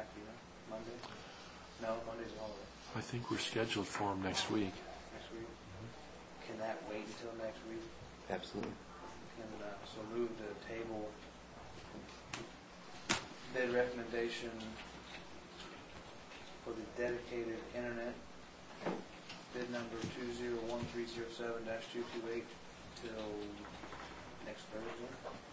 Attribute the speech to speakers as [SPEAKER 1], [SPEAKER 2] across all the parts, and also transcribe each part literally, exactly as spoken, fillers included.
[SPEAKER 1] back, you know, Monday? No, Monday's a holiday.
[SPEAKER 2] I think we're scheduled for them next week.
[SPEAKER 1] Next week? Can that wait until next week?
[SPEAKER 3] Absolutely.
[SPEAKER 1] Can, uh, so move to table bid recommendation for the dedicated internet, bid number two zero one three zero seven dash two two eight till next Thursday?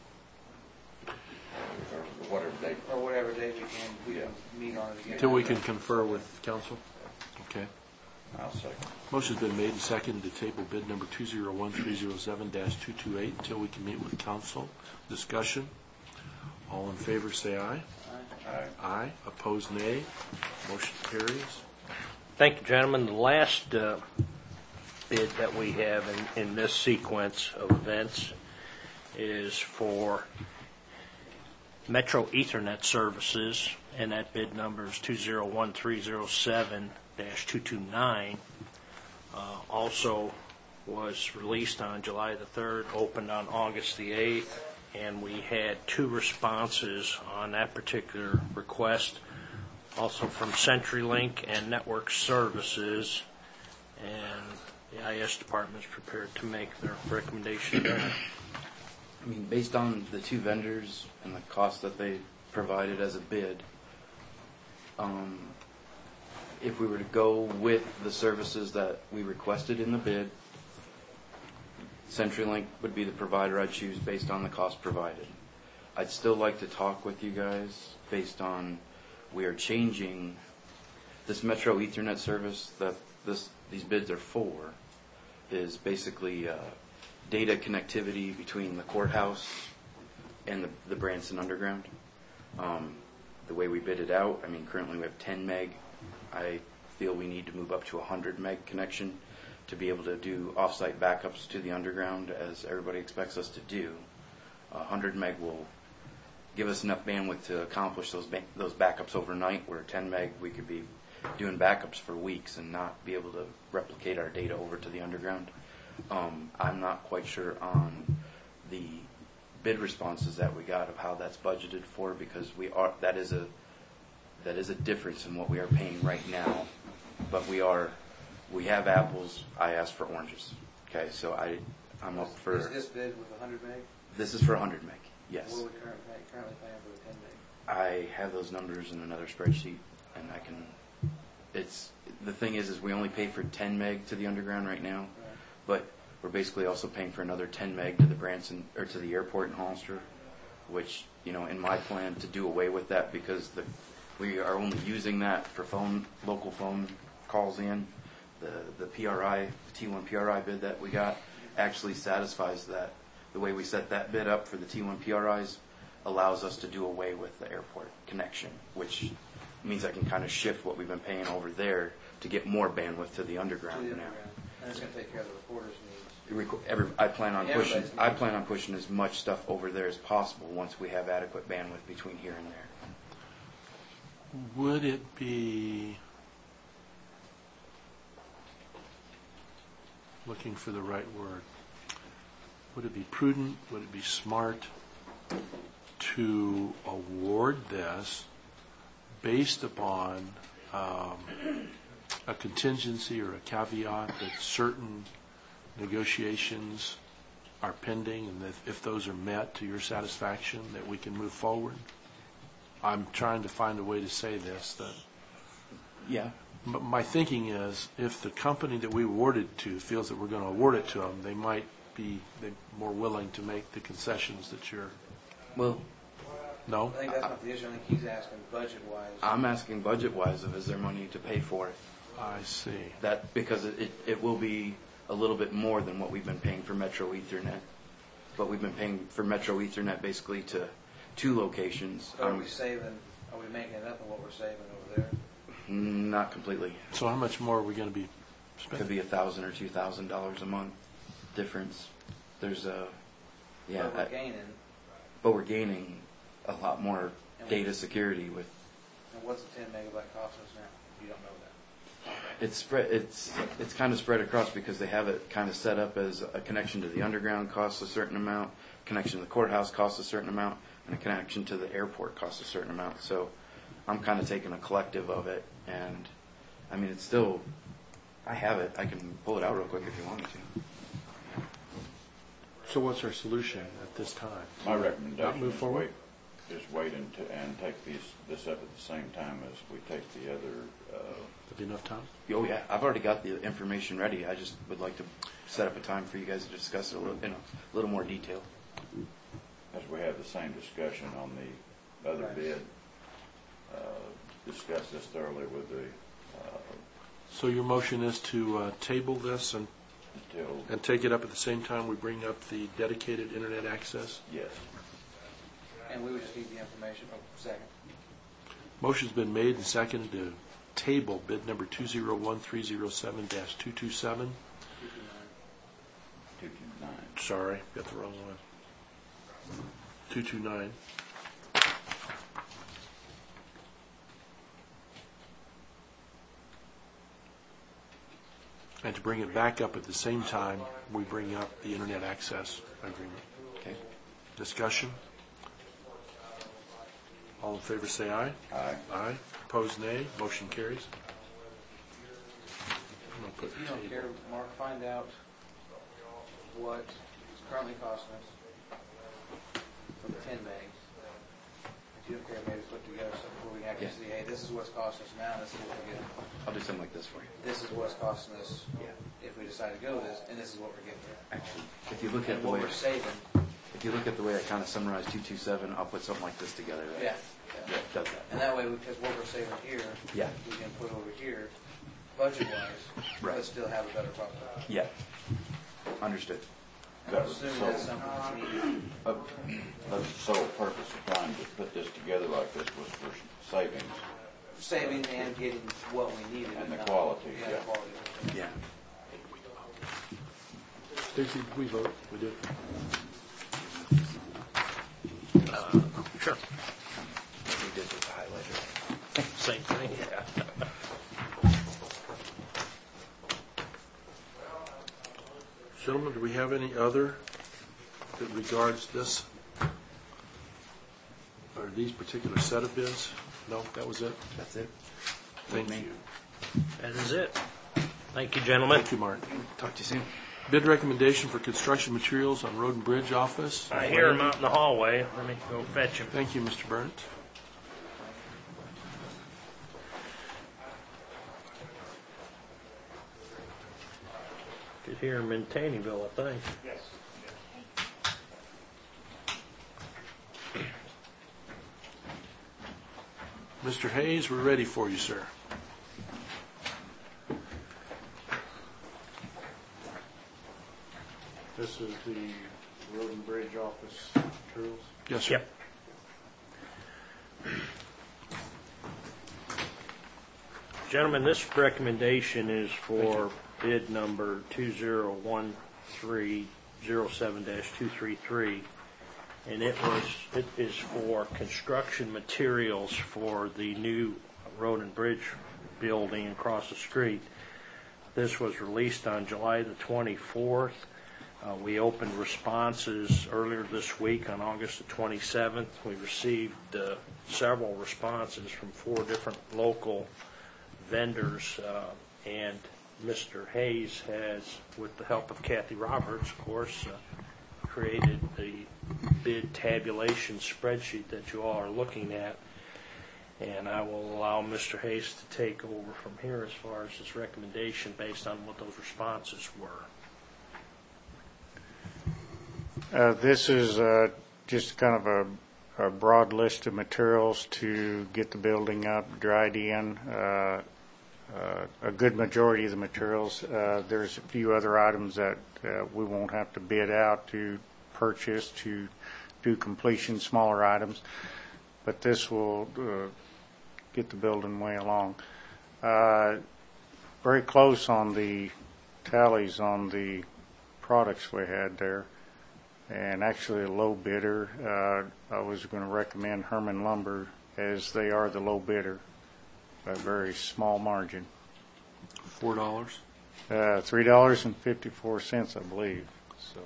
[SPEAKER 4] Or whatever date.
[SPEAKER 1] Or whatever day we can, we
[SPEAKER 4] Yeah.
[SPEAKER 1] can meet on it again.
[SPEAKER 2] Till we can confer with council? Okay.
[SPEAKER 4] I'll second.
[SPEAKER 2] Motion's been made and seconded to table bid number two zero one three zero seven dash two two eight until we can meet with council. Discussion. All in favor say aye.
[SPEAKER 4] Aye.
[SPEAKER 2] Aye. Opposed, nay. Motion carries.
[SPEAKER 5] Thank you, gentlemen. The last uh, bid that we have in, in this sequence of events is for Metro Ethernet services, and that bid number is two zero one three zero seven dash two two nine. Uh, also was released on July the third, opened on August the eighth, and we had two responses on that particular request, also from CenturyLink and Network Services, and the I S department is prepared to make their recommendation.
[SPEAKER 3] I mean, based on the two vendors and the cost that they provided as a bid, um, if we were to go with the services that we requested in the bid, CenturyLink would be the provider I'd choose based on the cost provided. I'd still like to talk with you guys based on we are changing this Metro Ethernet service that this these bids are for is basically uh, data connectivity between the courthouse and the, the Branson Underground. Um, the way we bid it out, I mean, currently we have ten meg. I feel we need to move up to a one hundred meg connection to be able to do offsite backups to the underground, as everybody expects us to do. Uh, one hundred meg will give us enough bandwidth to accomplish those ba- those backups overnight, where ten meg we could be doing backups for weeks and not be able to replicate our data over to the underground. Um, I'm not quite sure on the bid responses that we got of how that's budgeted for, because we are that is a that is a difference in what we are paying right now. But we are we have apples. I asked for oranges. Okay, so I I'm up for.
[SPEAKER 1] Is this bid with one hundred meg?
[SPEAKER 3] This is for one hundred meg. Yes.
[SPEAKER 1] What are we currently paying, currently paying for the ten meg?
[SPEAKER 3] I have those numbers in another spreadsheet, and I can. It's the thing is, is we only pay for ten meg to the underground right now,
[SPEAKER 1] Right.
[SPEAKER 3] but we're basically also paying for another ten meg to the Branson or to the airport in Hollister, which, you know, in my plan to do away with that, because the we are only using that for phone local phone calls in. The the P R I the T one P R I bid that we got actually satisfies that. The way we set that bid up for the T one P R Is allows us to do away with the airport connection, which means I can kind of shift what we've been paying over there to get more bandwidth to the
[SPEAKER 1] To
[SPEAKER 3] underground
[SPEAKER 1] the
[SPEAKER 3] now.
[SPEAKER 1] underground. And it's going to take care of the reporters' needs.
[SPEAKER 3] It requ- every- I plan on pushing.
[SPEAKER 1] Everybody's
[SPEAKER 3] I
[SPEAKER 1] needs.
[SPEAKER 3] plan on pushing as much stuff over there as possible once we have adequate bandwidth between here and there.
[SPEAKER 2] Would it be, looking for the right word, would it be prudent, would it be smart to award this based upon um, a contingency or a caveat that certain negotiations are pending, and that if those are met to your satisfaction, that we can move forward? I'm trying to find a way to say this. That
[SPEAKER 3] Yeah.
[SPEAKER 2] m- my thinking is, if the company that we awarded to feels that we're going to award it to them, they might be they more willing to make the concessions that you're.
[SPEAKER 3] Well,
[SPEAKER 2] No?
[SPEAKER 1] I think that's not the issue. I think he's asking budget-wise.
[SPEAKER 3] I'm asking budget-wise of is there money to pay for it?
[SPEAKER 2] I see.
[SPEAKER 3] That because it, it, it will be a little bit more than what we've been paying for Metro Ethernet. But we've been paying for Metro Ethernet basically to two locations.
[SPEAKER 1] So are
[SPEAKER 3] Um,
[SPEAKER 1] we saving, are we making it up on what we're saving over there?
[SPEAKER 3] not completely.
[SPEAKER 2] So how much more are we going to be
[SPEAKER 3] Could
[SPEAKER 2] spending?
[SPEAKER 3] be a thousand or two thousand dollars a month difference. There's a yeah,
[SPEAKER 1] But we're
[SPEAKER 3] I-
[SPEAKER 1] gaining,
[SPEAKER 3] but we're gaining a lot more data security with
[SPEAKER 1] and what's the ten megabyte cost us now? You don't know that.
[SPEAKER 3] it's spread. It's it's kind of spread across because they have it kind of set up as a connection to the underground costs a certain amount, connection to the courthouse costs a certain amount, and a connection to the airport costs a certain amount. So I'm kind of taking a collective of it, and, I mean, it's still, I have it. I can pull it out real quick if you want me to.
[SPEAKER 2] So what's our solution at this time?
[SPEAKER 4] My
[SPEAKER 2] Not
[SPEAKER 4] recommendation
[SPEAKER 2] move
[SPEAKER 4] is
[SPEAKER 2] forward?
[SPEAKER 4] wait, is wait and, and take these, this up at the same time as we take the other, uh,
[SPEAKER 2] That'd be enough time?
[SPEAKER 3] Oh, yeah, I've already got the information ready. I just would like to set up a time for you guys to discuss it a little, in a little more detail.
[SPEAKER 4] as we have the same discussion on the other
[SPEAKER 1] Right.
[SPEAKER 4] bid. Uh, discuss this thoroughly with the, uh,
[SPEAKER 2] So your motion is to uh, table this and,
[SPEAKER 4] until,
[SPEAKER 2] and take it up at the same time we bring up the dedicated internet access?
[SPEAKER 4] yes.
[SPEAKER 1] And we would just need the information, oh, second.
[SPEAKER 2] Motion's been made and seconded to table bid number two zero one three zero seven dash two two seven.
[SPEAKER 4] Two two nine.
[SPEAKER 2] Sorry, got the wrong one. two two nine. And to bring it back up at the same time, we bring up the internet access agreement.
[SPEAKER 3] Okay?
[SPEAKER 2] Discussion? All in favor say aye.
[SPEAKER 4] Aye.
[SPEAKER 2] Aye. Opposed, nay. Motion carries. I'm gonna put
[SPEAKER 1] If you don't
[SPEAKER 2] table.
[SPEAKER 1] care, Mark, find out what it's currently costing us for the ten bags. If you don't care, maybe put together something where we can actually
[SPEAKER 3] Yeah.
[SPEAKER 1] see, hey, this is what's costing us now, this is what we're getting.
[SPEAKER 3] I'll do something like this for you.
[SPEAKER 1] This is what's costing us
[SPEAKER 3] Yeah.
[SPEAKER 1] if we decide to go this, and this is what we're getting.
[SPEAKER 3] Actually, if you look at
[SPEAKER 1] And
[SPEAKER 3] the
[SPEAKER 1] what
[SPEAKER 3] way,
[SPEAKER 1] we're saving.
[SPEAKER 3] if you look at the way I kind of summarized two two seven, I'll put something like this together. Right?
[SPEAKER 1] Yeah.
[SPEAKER 3] Yeah, it does that.
[SPEAKER 1] And that way, because what we're saving here,
[SPEAKER 3] Yeah.
[SPEAKER 1] we can put over here, budget-wise,
[SPEAKER 3] Right.
[SPEAKER 1] but still have a better product.
[SPEAKER 3] Yeah. Understood.
[SPEAKER 1] And I'm assuming that's something that's needed.
[SPEAKER 4] Uh, The sole purpose of trying to put this together like this was for savings.
[SPEAKER 1] Saving and getting what we needed.
[SPEAKER 4] And the
[SPEAKER 1] not-
[SPEAKER 4] quality,
[SPEAKER 1] Yeah,
[SPEAKER 4] yeah.
[SPEAKER 1] the quality.
[SPEAKER 3] Yeah.
[SPEAKER 2] Stacy, did we vote? We did.
[SPEAKER 5] Sure.
[SPEAKER 3] We did with the highlighter.
[SPEAKER 5] Same thing.
[SPEAKER 2] Gentlemen, do we have any other that regards this, or these particular set of bids? No, that was it?
[SPEAKER 3] That's it.
[SPEAKER 2] Thank
[SPEAKER 3] me.
[SPEAKER 2] you.
[SPEAKER 5] That is it. Thank you, gentlemen.
[SPEAKER 2] Thank you, Mark.
[SPEAKER 3] Talk to you soon.
[SPEAKER 2] Bid recommendation for construction materials on Road and Bridge Office.
[SPEAKER 5] I hear him out in the hallway. Let me go fetch him.
[SPEAKER 2] Thank you, Mister Burnt.
[SPEAKER 5] Could hear him in Taneyville, I think.
[SPEAKER 2] Mister Hayes, we're ready for you, sir.
[SPEAKER 6] This is the Road and Bridge Office materials.
[SPEAKER 2] Yes, sir.
[SPEAKER 5] Yep. Gentlemen, this recommendation is for bid number two zero one three zero seven dash two three three. And it was, it is for construction materials for the new road and bridge building across the street. This was released on July the twenty-fourth. Uh, we opened responses earlier this week on August the twenty-seventh. We received uh, several responses from four different local vendors, uh, and Mister Hayes has, with the help of Kathy Roberts, of course, uh, created the bid tabulation spreadsheet that you all are looking at. And I will allow Mister Hayes to take over from here as far as his recommendation based on what those responses were.
[SPEAKER 6] Uh, This is uh, just kind of a, a broad list of materials to get the building up, dried in. Uh, uh, A good majority of the materials. Uh, There's a few other items that uh, we won't have to bid out to purchase, to do completion, smaller items. But this will uh, get the building way along. Uh, Very close on the tallies on the products we had there. And actually a low bidder, uh, I was going to recommend Herman Lumber, as they are the low bidder by a very small margin.
[SPEAKER 2] Four dollars.
[SPEAKER 6] Uh, three dollars and fifty-four cents, I believe. So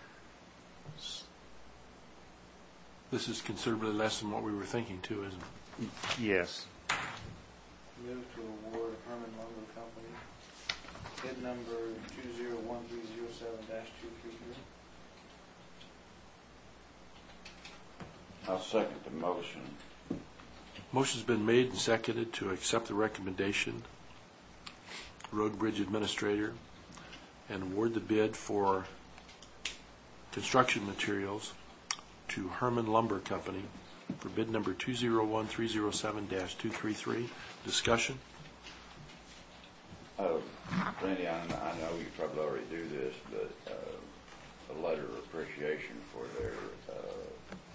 [SPEAKER 2] This is considerably less than what we were thinking, too, isn't it?
[SPEAKER 6] Yes.
[SPEAKER 1] Move to award Herman Lumber Company bid number two zero one three zero seven dash two three three.
[SPEAKER 4] I'll second the motion.
[SPEAKER 2] Motion's been made and seconded to accept the recommendation, Road Bridge Administrator, and award the bid for construction materials to Herman Lumber Company for bid number two zero one three zero seven dash two three three. Discussion?
[SPEAKER 4] Uh, Randy, I, I know you probably already do this, but uh, a letter of appreciation for their uh,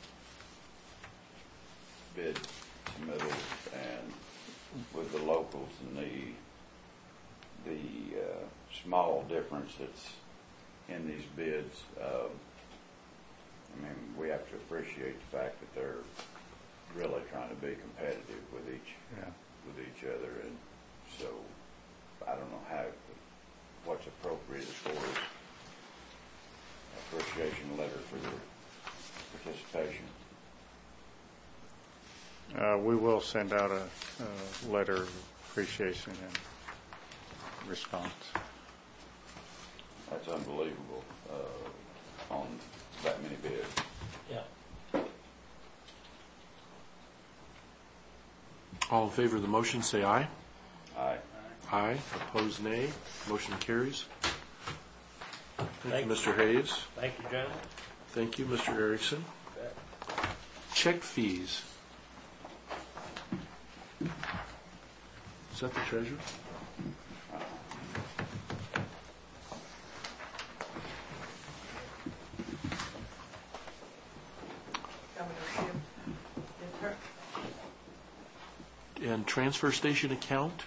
[SPEAKER 4] bid submittals and with the locals and the the uh, small difference that's in these bids. Uh, I mean, we have to appreciate the fact that they're really trying to be competitive with each
[SPEAKER 6] Yeah.
[SPEAKER 4] with each other, and so I don't know how what's appropriate as far as appreciation letter for their participation.
[SPEAKER 6] Uh, we will send out a, a letter of appreciation and response.
[SPEAKER 4] That's unbelievable uh, on that many bids.
[SPEAKER 5] Yeah.
[SPEAKER 2] All in favor of the motion, say aye.
[SPEAKER 4] Aye.
[SPEAKER 2] Aye. Opposed, nay. Motion carries. Thank
[SPEAKER 5] Thank
[SPEAKER 2] you,
[SPEAKER 5] you.
[SPEAKER 2] Mister Hayes.
[SPEAKER 5] Thank you, gentlemen.
[SPEAKER 2] Thank you, Mister Erickson. Check fees. Is that the treasurer? And transfer station account?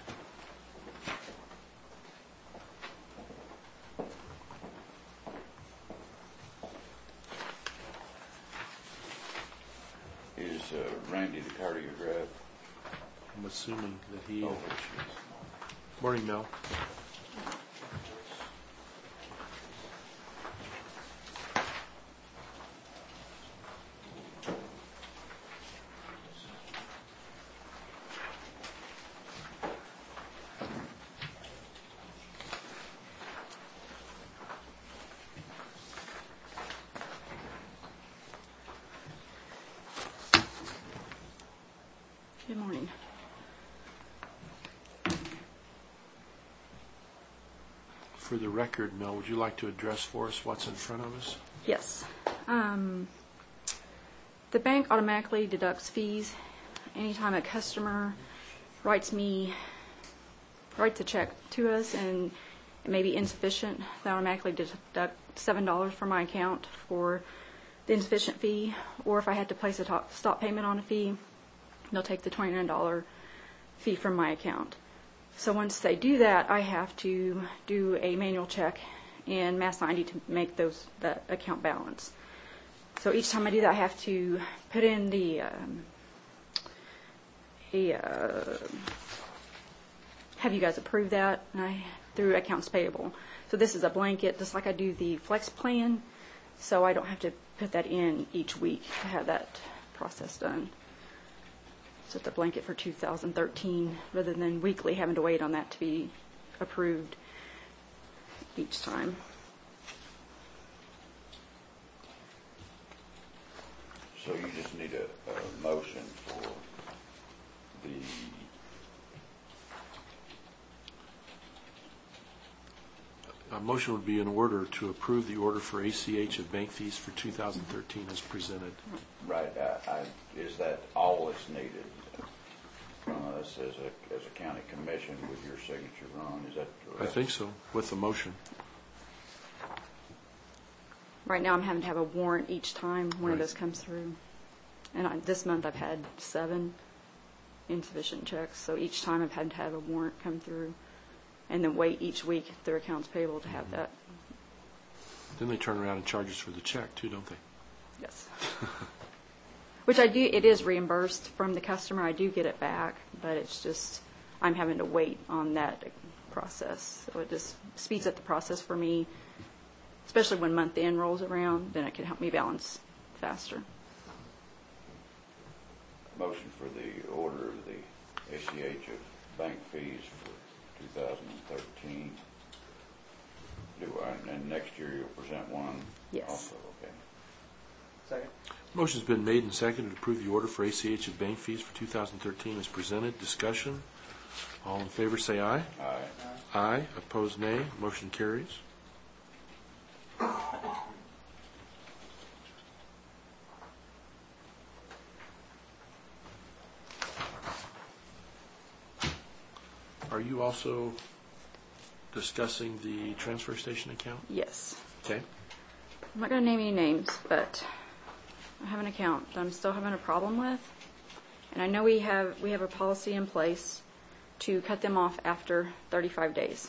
[SPEAKER 4] Is uh, Randy the cardiograph?
[SPEAKER 2] I'm assuming that he...
[SPEAKER 4] Oh, which is-
[SPEAKER 2] Morning, Mel.
[SPEAKER 7] Good morning.
[SPEAKER 2] For the record, Mel, would you like to address for us what's in front of us?
[SPEAKER 7] Yes. Um, the bank automatically deducts fees anytime a customer writes me, writes a check to us and it may be insufficient. They automatically deduct seven dollars from my account for the insufficient fee. Or if I had to place a top, stop payment on a fee, they'll take the twenty-nine dollars fee from my account. So once they do that, I have to do a manual check in Mass ninety to make those that account balance. So each time I do that, I have to put in the um, a, uh, have you guys approve that and I, through accounts payable. So this is a blanket, just like I do the flex plan. So I don't have to put that in each week to have that process done. So it's a blanket for two thousand thirteen rather than weekly having to wait on that to be approved each time.
[SPEAKER 4] So you just need a, a motion for the,
[SPEAKER 2] A motion would be in order to approve the order for A C H of bank fees for two thousand thirteen as presented.
[SPEAKER 4] right, I, I, is that all that's needed from us as a, as a county commission with your signature, Ron? Is that correct?
[SPEAKER 2] I think so, with the motion.
[SPEAKER 7] Right now I'm having to have a warrant each time one of
[SPEAKER 2] Right.
[SPEAKER 7] those comes through. And I, this month I've had seven insufficient checks. So each time I've had to have a warrant come through and then wait each week through accounts payable to have that.
[SPEAKER 2] Then they turn around and charge us for the check too, don't they?
[SPEAKER 7] Yes. Which I do, it is reimbursed from the customer. I do get it back, but it's just, I'm having to wait on that process. So it just speeds up the process for me, especially when month end rolls around, then it can help me balance faster.
[SPEAKER 4] motion for the order of the A C H of bank fees for two thousand thirteen. Do I, and next year you'll present one
[SPEAKER 7] Yes.
[SPEAKER 4] also, okay.
[SPEAKER 1] Second.
[SPEAKER 2] Motion's been made and seconded to approve the order for A C H of bank fees for two thousand thirteen as presented. Discussion. All in favor say aye.
[SPEAKER 4] Aye.
[SPEAKER 2] Aye. Opposed, nay. Motion carries. Are you also discussing the transfer station account?
[SPEAKER 7] Yes.
[SPEAKER 2] Okay.
[SPEAKER 7] I'm not going to name any names, but I have an account that I'm still having a problem with. And I know we have we have a policy in place to cut them off after thirty-five days.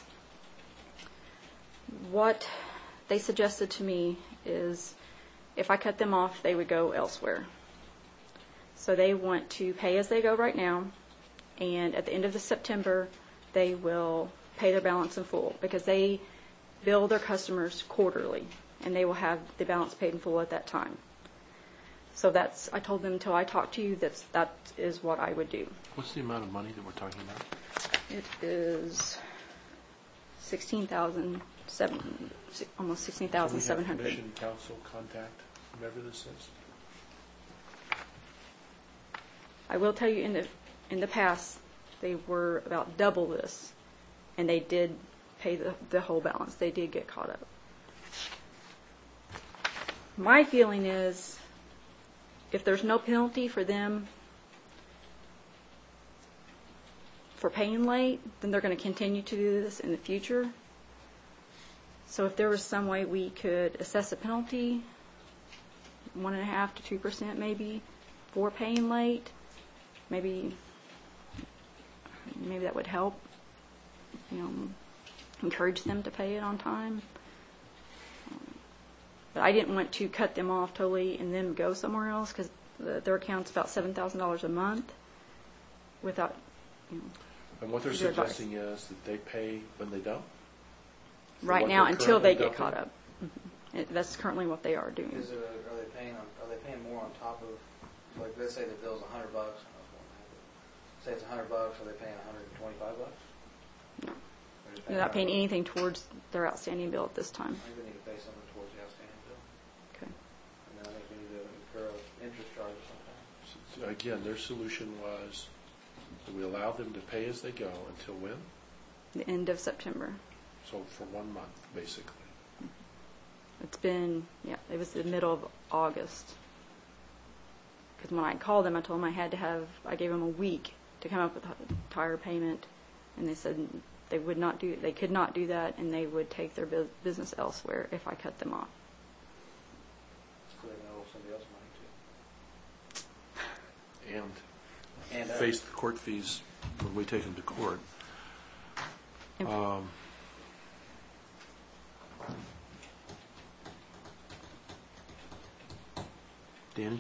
[SPEAKER 7] What they suggested to me is if I cut them off, they would go elsewhere. So they want to pay as they go right now, and at the end of the September, they will pay their balance in full because they bill their customers quarterly, and they will have the balance paid in full at that time. So that's, I told them until I talk to you, that's, that is what I would do.
[SPEAKER 2] What's the amount of money that we're talking about?
[SPEAKER 7] It is sixteen thousand seven, almost sixteen thousand seven
[SPEAKER 2] Can we
[SPEAKER 7] hundred.
[SPEAKER 2] have commission, council, contact, whomever this is?
[SPEAKER 7] I will tell you, in the, in the past, they were about double this, and they did pay the, the whole balance. They did get caught up. My feeling is, if there's no penalty for them for paying late, then they're going to continue to do this in the future. So if there was some way we could assess a penalty, one and a half to two percent maybe, for paying late, maybe maybe that would help, you know, encourage them to pay it on time. But I didn't want to cut them off totally and then go somewhere else because the, their account's about seven thousand dollars a month without, you know.
[SPEAKER 2] And what they're
[SPEAKER 7] Your advice.
[SPEAKER 2] suggesting is that they pay when they don't? For
[SPEAKER 7] Right
[SPEAKER 2] what
[SPEAKER 7] now,
[SPEAKER 2] they're
[SPEAKER 7] until they
[SPEAKER 2] currently
[SPEAKER 7] get caught
[SPEAKER 2] dumping?
[SPEAKER 7] up. Mhm. It- That's currently what they are doing.
[SPEAKER 1] Is it, are they paying on, are they paying more on top of, like, let's say the bill's a hundred bucks, say it's a hundred bucks, are they paying a hundred and twenty-five bucks?
[SPEAKER 7] No.
[SPEAKER 1] They're just
[SPEAKER 7] They're not paying
[SPEAKER 1] $100.
[SPEAKER 7] anything towards their outstanding bill at this time.
[SPEAKER 1] I think we need to pay something towards the outstanding bill,
[SPEAKER 7] Okay.
[SPEAKER 1] and then I think we need to incur an interest charge or something.
[SPEAKER 2] So, again, their solution was that we allow them to pay as they go until when?
[SPEAKER 7] The end of September.
[SPEAKER 2] So for one month, basically.
[SPEAKER 7] It's been, yeah, it was the middle of August. Because when I called them, I told them I had to have, I gave them a week to come up with a entire payment. And they said they would not do, they could not do that, and they would take their bu- business elsewhere if I cut them off.
[SPEAKER 1] So they're gonna owe somebody else money too.
[SPEAKER 2] And
[SPEAKER 1] And, uh,
[SPEAKER 2] face the court fees when we take them to court.
[SPEAKER 7] And-
[SPEAKER 2] Um, Danny?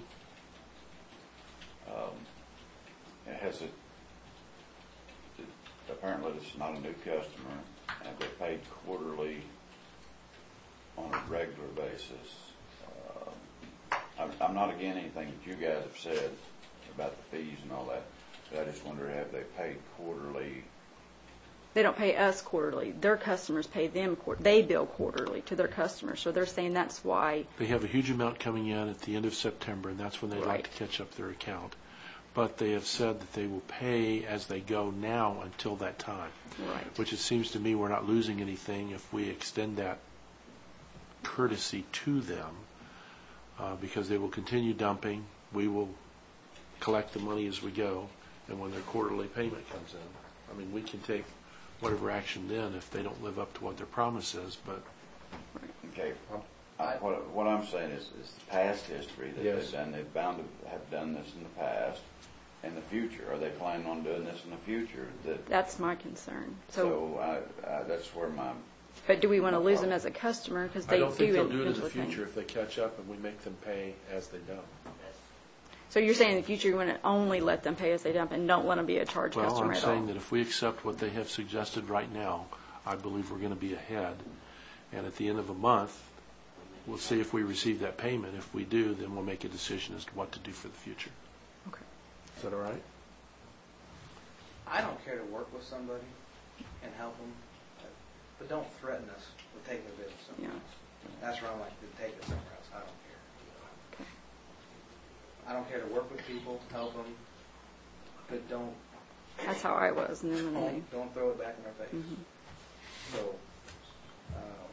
[SPEAKER 4] Um, it has a, apparently this is not a new customer, and they paid quarterly on a regular basis. Um, I'm, I'm not against anything that you guys have said about the fees and all that, but I just wonder, have they paid quarterly?
[SPEAKER 7] They don't pay us quarterly. Their customers pay them, quar- they bill quarterly to their customers. So they're saying that's why,
[SPEAKER 2] They have a huge amount coming in at the end of September, and that's when they'd like
[SPEAKER 7] Right.
[SPEAKER 2] to catch up their account. But they have said that they will pay as they go now until that time.
[SPEAKER 7] right.
[SPEAKER 2] Which it seems to me we're not losing anything if we extend that courtesy to them, uh, because they will continue dumping. We will collect the money as we go, and when their quarterly payment comes in, I mean, we can take whatever action then if they don't live up to what their promise is, but
[SPEAKER 4] Okay, I, what, what I'm saying is, is the past history that
[SPEAKER 2] Yes.
[SPEAKER 4] they've done, they've bound to have done this in the past. In the future, are they planning on doing this in the future? That,
[SPEAKER 7] That's my concern. So,
[SPEAKER 4] so I, I, that's where my,
[SPEAKER 7] but do we want to lose them as a customer? Because
[SPEAKER 2] I
[SPEAKER 7] they
[SPEAKER 2] don't think
[SPEAKER 7] do
[SPEAKER 2] they'll do it in the
[SPEAKER 7] eventually pay.
[SPEAKER 2] future if they catch up and we make them pay as they dump.
[SPEAKER 7] So you're saying in the future you want to only let them pay as they dump and don't let them be a charge
[SPEAKER 2] Well,
[SPEAKER 7] customer
[SPEAKER 2] I'm
[SPEAKER 7] at all?
[SPEAKER 2] saying that if we accept what they have suggested right now, I believe we're going to be ahead. And at the end of a month, we'll see if we receive that payment. If we do, then we'll make a decision as to what to do for the future.
[SPEAKER 7] Okay.
[SPEAKER 2] Is that all right?
[SPEAKER 1] I don't care to work with somebody and help them, but don't threaten us with taking the business somewhere
[SPEAKER 7] Yeah.
[SPEAKER 1] else. That's where I'm like, to take it somewhere else. I don't care. I don't care to work with people, help them, but don't
[SPEAKER 7] That's how I was, and then when they,
[SPEAKER 1] don't, don't throw it back in our face.
[SPEAKER 7] Mhm.
[SPEAKER 1] So, uh,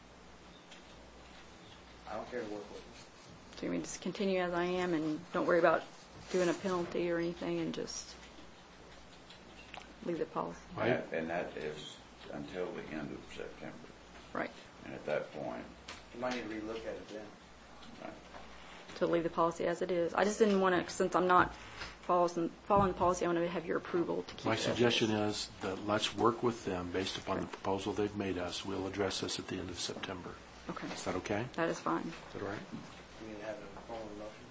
[SPEAKER 1] I don't care to work with them.
[SPEAKER 7] so you mean just continue as I am and don't worry about doing a penalty or anything and just leave the policy?
[SPEAKER 2] Right.
[SPEAKER 4] And- And that is until the end of September.
[SPEAKER 7] Right.
[SPEAKER 4] And at that point,
[SPEAKER 1] You might need to relook at it then.
[SPEAKER 4] uh,
[SPEAKER 7] To leave the policy as it is. I just didn't want to, since I'm not following, following the policy, I want to have your approval to keep it.
[SPEAKER 2] My
[SPEAKER 7] as
[SPEAKER 2] suggestion
[SPEAKER 7] is.
[SPEAKER 2] is that let's work with them based upon the proposal they've made us. We'll address this at the end of September.
[SPEAKER 7] Okay.
[SPEAKER 2] Is that okay?
[SPEAKER 7] That is fine.
[SPEAKER 2] Is that all right?
[SPEAKER 1] We need to have a formal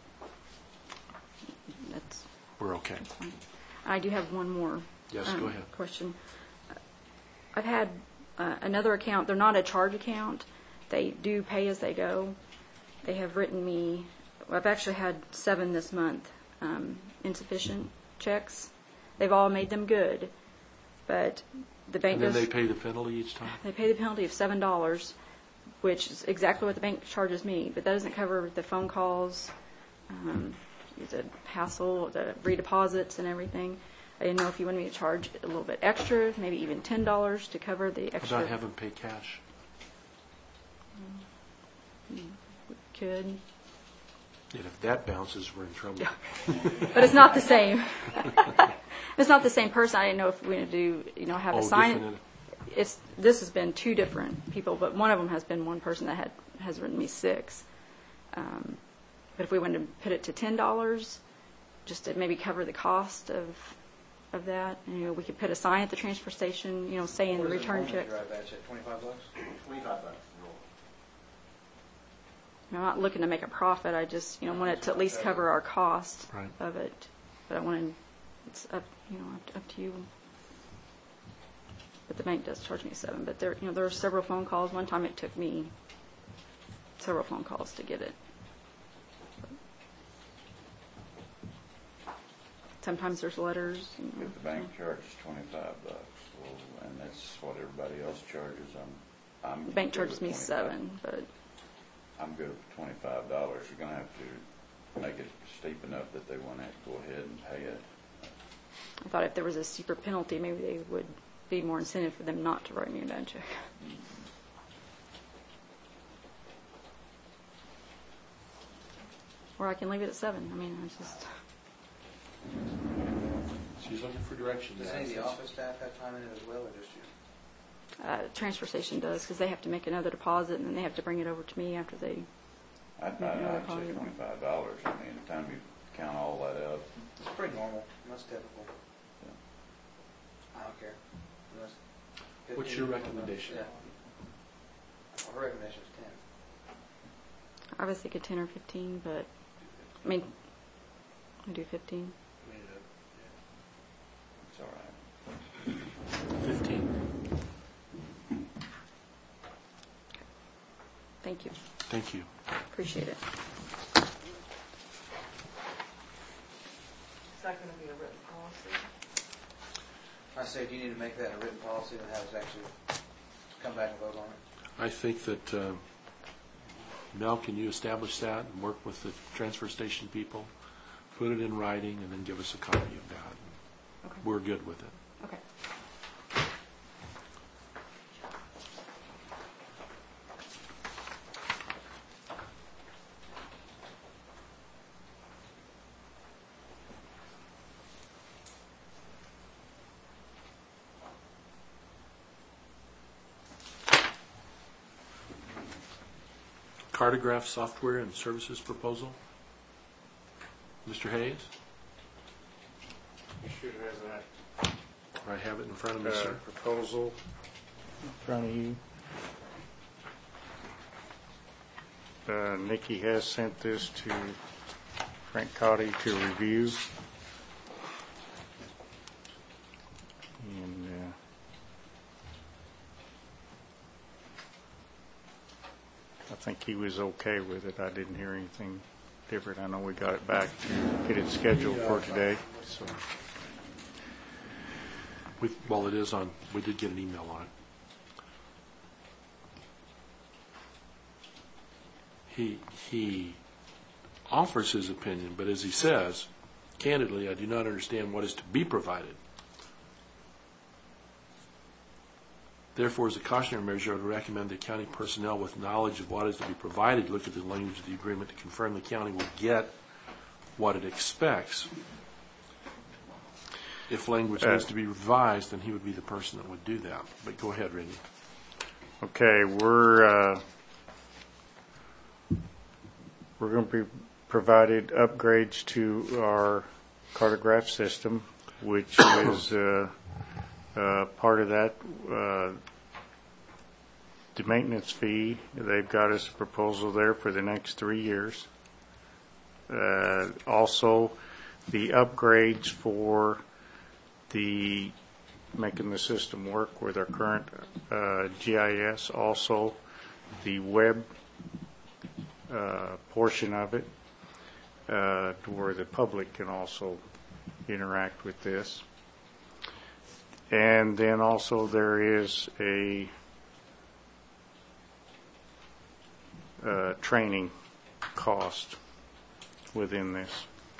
[SPEAKER 1] motion.
[SPEAKER 7] That's
[SPEAKER 2] We're okay.
[SPEAKER 7] fine. I do have one more.
[SPEAKER 2] Yes,
[SPEAKER 7] um,
[SPEAKER 2] go ahead.
[SPEAKER 7] Question. I've had uh, another account. They're not a charge account. They do pay as they go. They have written me. I've actually had seven this month. Um, insufficient checks. They've all made them good, but the bank
[SPEAKER 2] And then
[SPEAKER 7] does.
[SPEAKER 2] they pay the penalty each time?
[SPEAKER 7] They pay the penalty of seven dollars, which is exactly what the bank charges me, but that doesn't cover the phone calls, um, the hassle, the redeposits and everything. I didn't know if you wanted me to charge a little bit extra, maybe even ten dollars to cover the
[SPEAKER 2] How
[SPEAKER 7] extra.
[SPEAKER 2] about have them pay cash?
[SPEAKER 7] Could,
[SPEAKER 2] And if that bounces, we're in trouble.
[SPEAKER 7] Yeah. but it's not the same. It's not the same person. I didn't know if we would do, you know, have
[SPEAKER 2] Oh,
[SPEAKER 7] a sign.
[SPEAKER 2] different
[SPEAKER 7] It's this has been two different people, but one of them has been one person that had has written me six. Um, but if we wanted to put it to ten dollars, just to maybe cover the cost of of that, you know, we could put a sign at the transfer station, you know, saying
[SPEAKER 1] What is the
[SPEAKER 7] return
[SPEAKER 1] moment
[SPEAKER 7] checks.
[SPEAKER 1] drive batch at twenty-five bucks?
[SPEAKER 8] Twenty-five bucks.
[SPEAKER 7] I'm not looking to make a profit. I just, you know, want it to at least cover our cost
[SPEAKER 2] Right.
[SPEAKER 7] of it. But I wanted, it's up, you know, up, up to you. But the bank does charge me seven. But there, you know, there are several phone calls. One time it took me several phone calls to get it. Sometimes there's letters. You know.
[SPEAKER 4] if the bank charges twenty-five bucks, well, and that's what everybody else charges, I'm, I'm.
[SPEAKER 7] The bank
[SPEAKER 4] good
[SPEAKER 7] charges
[SPEAKER 4] with
[SPEAKER 7] me
[SPEAKER 4] twenty-five.
[SPEAKER 7] seven, but
[SPEAKER 4] I'm good with twenty-five dollars. You're gonna have to make it steep enough that they wanna go ahead and pay it.
[SPEAKER 7] I thought if there was a steeper penalty, maybe they would be more incentive for them not to write me a bad check. Or I can leave it at seven. I mean, I just,
[SPEAKER 2] She's looking for direction.
[SPEAKER 1] Does any of the office staff have time in it as well, or just you?
[SPEAKER 7] uh, transfer station does, because they have to make another deposit, and then they have to bring it over to me after they,
[SPEAKER 4] I'd, I'd
[SPEAKER 7] Yeah,
[SPEAKER 4] I'd say
[SPEAKER 7] probably.
[SPEAKER 4] twenty-five dollars. I mean, the time you count all that up,
[SPEAKER 1] It's pretty normal. That's typical. I don't care. Unless
[SPEAKER 2] What's
[SPEAKER 1] fifteen.
[SPEAKER 2] your recommendation?
[SPEAKER 1] Yeah. Our recommendation is ten.
[SPEAKER 7] I was thinking ten or fifteen, but, I mean, I do fifteen.
[SPEAKER 4] it's all right.
[SPEAKER 2] Fifteen.
[SPEAKER 7] Thank you.
[SPEAKER 2] Thank you.
[SPEAKER 7] Appreciate it.
[SPEAKER 9] Is that going to be a written policy?
[SPEAKER 1] I say, do you need to make that a written policy and have us actually come back and vote on it?
[SPEAKER 2] I think that, uh, Mel, can you establish that and work with the transfer station people? Put it in writing and then give us a copy of that.
[SPEAKER 7] Okay.
[SPEAKER 2] We're good with it.
[SPEAKER 7] Okay.
[SPEAKER 2] Cartograph software and services proposal. Mister Hayes,
[SPEAKER 6] You should have that
[SPEAKER 2] I have it in front of me,
[SPEAKER 6] uh,
[SPEAKER 2] sir.
[SPEAKER 6] proposal in front of you. Uh, Nikki has sent this to Frank Cotty to review. And uh, I think he was okay with it. I didn't hear anything different. I know we got it back to get it scheduled for today, so.
[SPEAKER 2] We, well, it is on, we did get an email on it. He, he offers his opinion, but as he says, candidly, I do not understand what is to be provided. Therefore, as a cautionary measure, I would recommend that county personnel with knowledge of what is to be provided look at the language of the agreement to confirm the county will get what it expects. If language
[SPEAKER 6] Uh,
[SPEAKER 2] needs to be revised, then he would be the person that would do that. But go ahead, Randy.
[SPEAKER 6] Okay, we're, uh, we're going to be provided upgrades to our cartograph system, which is uh, uh, part of that. Uh, the maintenance fee, they've got us a proposal there for the next three years. Uh, also, the upgrades for the making the system work with our current uh, G I S, also the web uh, portion of it, uh, to where the public can also interact with this. And then also there is a uh, training cost within this.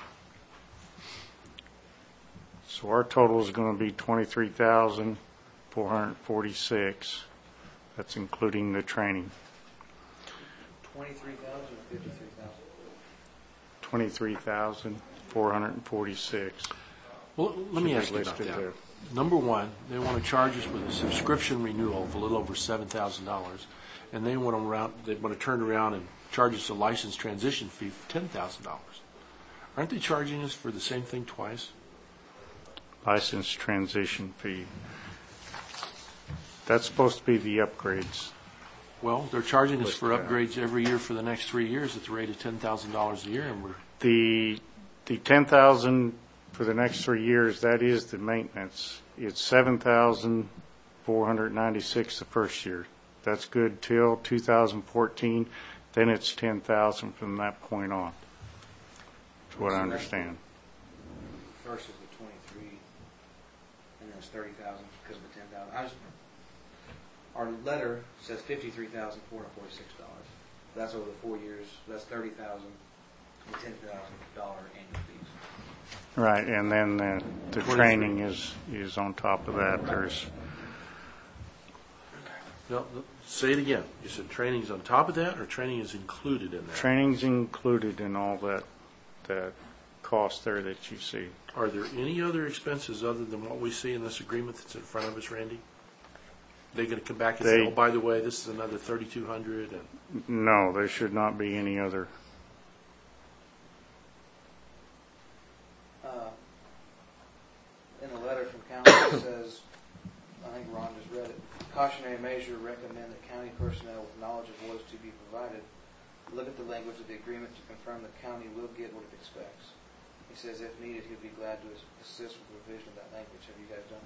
[SPEAKER 6] So our total is going to be twenty-three thousand four hundred forty-six. That's including the training.
[SPEAKER 1] Twenty-three thousand or fifty-three thousand?
[SPEAKER 6] twenty-three thousand four hundred forty-six.
[SPEAKER 2] Well, let me
[SPEAKER 6] Should be
[SPEAKER 2] ask you about
[SPEAKER 6] listed
[SPEAKER 2] that.
[SPEAKER 6] there.
[SPEAKER 2] Number one, they want to charge us with a subscription renewal of a little over seven thousand dollars, and they want to around, they want to turn around and charge us a license transition fee for ten thousand dollars. Aren't they charging us for the same thing twice?
[SPEAKER 6] License transition fee. That's supposed to be the upgrades.
[SPEAKER 2] Well, they're charging us for
[SPEAKER 6] But, uh,
[SPEAKER 2] upgrades every year for the next three years at the rate of ten thousand dollars a year, and we're,
[SPEAKER 6] The, the ten thousand for the next three years, that is the maintenance. It's seven thousand four hundred ninety-six the first year. That's good till two thousand fourteen. Then it's ten thousand from that point on. That's what I understand.
[SPEAKER 1] Versus the twenty-three, and then it's thirty thousand because of the ten thousand. I just, our letter says fifty-three thousand four hundred forty-six dollars. That's over the four years. That's thirty thousand and ten thousand dollar annual fees.
[SPEAKER 6] Right, and then the, the training is, is on top of that. There's,
[SPEAKER 2] no, no, say it again. You said training's on top of that, or training is included in that?
[SPEAKER 6] training's included in all that, that cost there that you see.
[SPEAKER 2] Are there any other expenses other than what we see in this agreement that's in front of us, Randy? They going to come back and say,
[SPEAKER 6] They-
[SPEAKER 2] oh, by the way, this is another thirty-two hundred dollars, and
[SPEAKER 6] No, there should not be any other.
[SPEAKER 1] Uh, in the letter from council, it says, I think Ron just read it, cautionary measure recommend that county personnel with knowledge of what is to be provided look at the language of the agreement to confirm the county will get what it expects. He says if needed, he'll be glad to assist with revision of that language. Have you guys done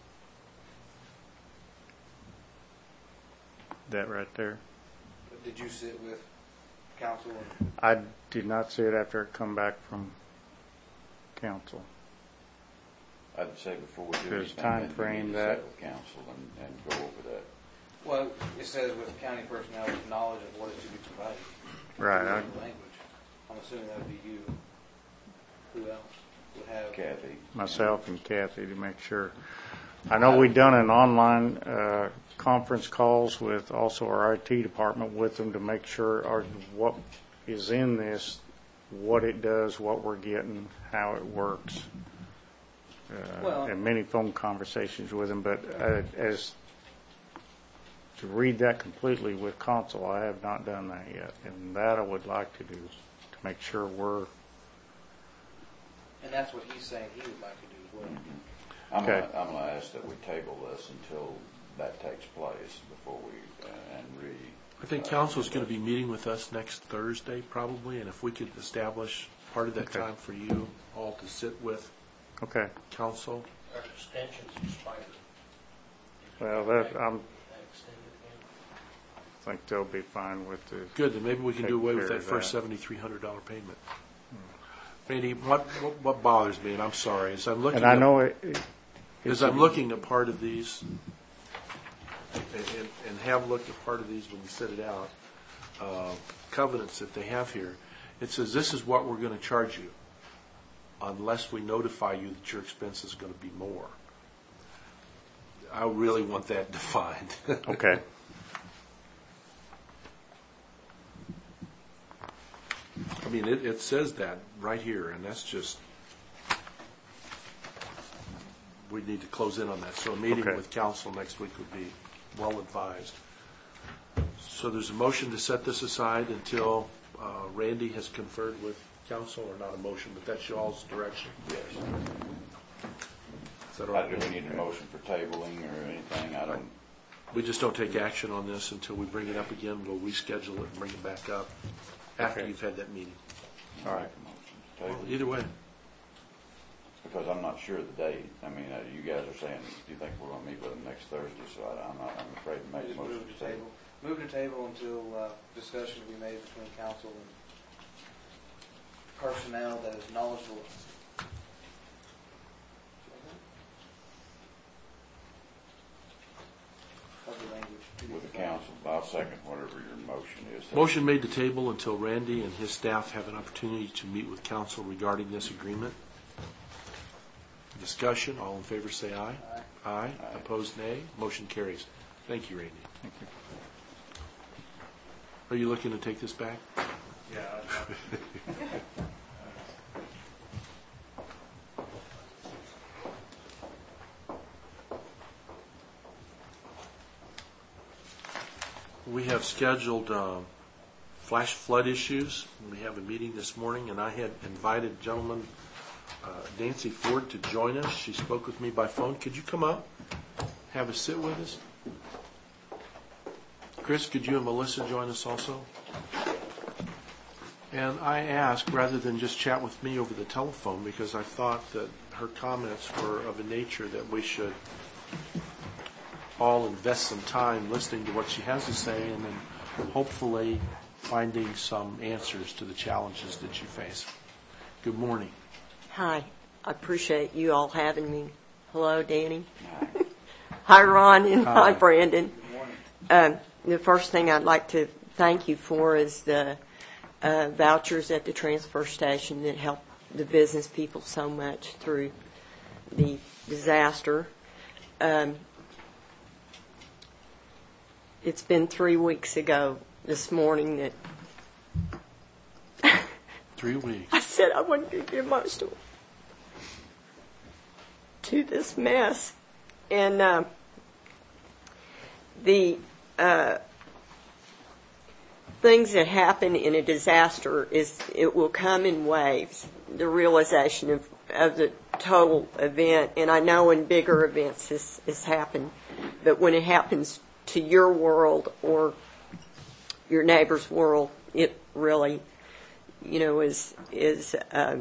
[SPEAKER 1] that?
[SPEAKER 6] That right there.
[SPEAKER 1] Did you sit with council and
[SPEAKER 6] I did not see it after it come back from council.
[SPEAKER 4] I'd say before we do
[SPEAKER 6] There's
[SPEAKER 4] anything,
[SPEAKER 6] time
[SPEAKER 4] then we
[SPEAKER 6] frame
[SPEAKER 4] need to
[SPEAKER 6] that-
[SPEAKER 4] sit with council and, and go over that.
[SPEAKER 1] well, it says with county personnel with knowledge of what is to be provided.
[SPEAKER 6] Right,
[SPEAKER 1] Who
[SPEAKER 6] I-
[SPEAKER 1] wrote the language. I'm assuming that would be you. Who else would have?
[SPEAKER 4] Kathy.
[SPEAKER 6] Myself and Kathy to make sure. I know we've done an online uh, conference calls with also our I T department with them to make sure our, what is in this, what it does, what we're getting, how it works. Uh,
[SPEAKER 1] Well-
[SPEAKER 6] and many phone conversations with them, but uh, as to read that completely with council, I have not done that yet, and that I would like to do to make sure we're
[SPEAKER 1] And that's what he's saying he would like to do as well.
[SPEAKER 4] I'm
[SPEAKER 6] Okay.
[SPEAKER 4] gonna, I'm gonna ask that we table this until that takes place before we, uh, and re.
[SPEAKER 2] I think council's going to be meeting with us next Thursday probably, and if we could establish part of that
[SPEAKER 6] Okay.
[SPEAKER 2] time for you all to sit with
[SPEAKER 6] okay.
[SPEAKER 2] council.
[SPEAKER 5] Our extensions expired.
[SPEAKER 6] Well, that I'm
[SPEAKER 5] Extended again.
[SPEAKER 6] think they'll be fine with the.
[SPEAKER 2] Good, then maybe we can do away with
[SPEAKER 6] Take care
[SPEAKER 2] that
[SPEAKER 6] of
[SPEAKER 2] first
[SPEAKER 6] that.
[SPEAKER 2] seventy-three hundred dollar payment. Randy, what, what- what bothers me, and I'm sorry, is I'm looking
[SPEAKER 6] And I
[SPEAKER 2] at-
[SPEAKER 6] know it. it-
[SPEAKER 2] As I'm looking at part of these, and, and- and have looked at part of these when we set it out, uh, covenants that they have here, it says this is what we're going to charge you unless we notify you that your expense is going to be more. I really want that defined.
[SPEAKER 6] Okay.
[SPEAKER 2] I mean, it, it says that right here, and that's just, we need to close in on that. So a meeting
[SPEAKER 6] Okay.
[SPEAKER 2] with council next week would be well advised. So there's a motion to set this aside until uh, Randy has conferred with council, or not a motion, but that's y'all's direction.
[SPEAKER 4] Yes.
[SPEAKER 2] Is that all
[SPEAKER 4] Uh,
[SPEAKER 2] right?
[SPEAKER 4] Do we need a motion for tabling or anything? I don't,
[SPEAKER 2] We just don't take action on this until we bring it up again. We'll reschedule it and bring it back up after
[SPEAKER 6] Okay.
[SPEAKER 2] you've had that meeting.
[SPEAKER 4] All right. Motion to
[SPEAKER 2] Well,
[SPEAKER 4] table.
[SPEAKER 2] either way.
[SPEAKER 4] Because I'm not sure of the date. I mean, uh, you guys are saying, do you think we're going to meet with them next Thursday? So I- I'm not, I'm afraid to make a
[SPEAKER 1] Just
[SPEAKER 4] motion
[SPEAKER 1] move
[SPEAKER 4] to
[SPEAKER 1] to table. Move to table until uh, discussion to be made between council and personnel that is knowledgeable. Of the language. to be
[SPEAKER 4] With the
[SPEAKER 1] provided.
[SPEAKER 4] council. I'll second whatever your motion is.
[SPEAKER 2] Motion made to table until Randy and his staff have an opportunity to meet with council regarding this agreement. Discussion, all in favor say aye.
[SPEAKER 1] Aye.
[SPEAKER 2] Aye.
[SPEAKER 4] Aye.
[SPEAKER 2] Opposed, nay. Motion carries. Thank you, Randy.
[SPEAKER 6] Thank you.
[SPEAKER 2] Are you looking to take this back? We have scheduled uh, flash flood issues. We have a meeting this morning, and I had invited gentleman uh, Nancy Ford to join us. She spoke with me by phone. Could you come up, have a sit with us? Chris, could you and Melissa join us also? And I asked, rather than just chat with me over the telephone, because I thought that her comments were of a nature that we should all invest some time listening to what she has to say, and then hopefully finding some answers to the challenges that you face. Good morning.
[SPEAKER 8] Hi, I appreciate you all having me. Hello, Danny. Hi, Ron, and hi,
[SPEAKER 2] Hi.
[SPEAKER 8] Brandon.
[SPEAKER 1] Good morning.
[SPEAKER 8] Um, the first thing I'd like to thank you for is the uh, vouchers at the transfer station that helped the business people so much through the disaster. Um, it's been three weeks ago this morning that
[SPEAKER 2] Three weeks.
[SPEAKER 8] I said I wouldn't get emotional to this mess. And uh, the uh, things that happen in a disaster is it will come in waves, the realization of, of the total event. And I know in bigger events this has happened, but when it happens to your world or your neighbor's world, it really you know, is is uh,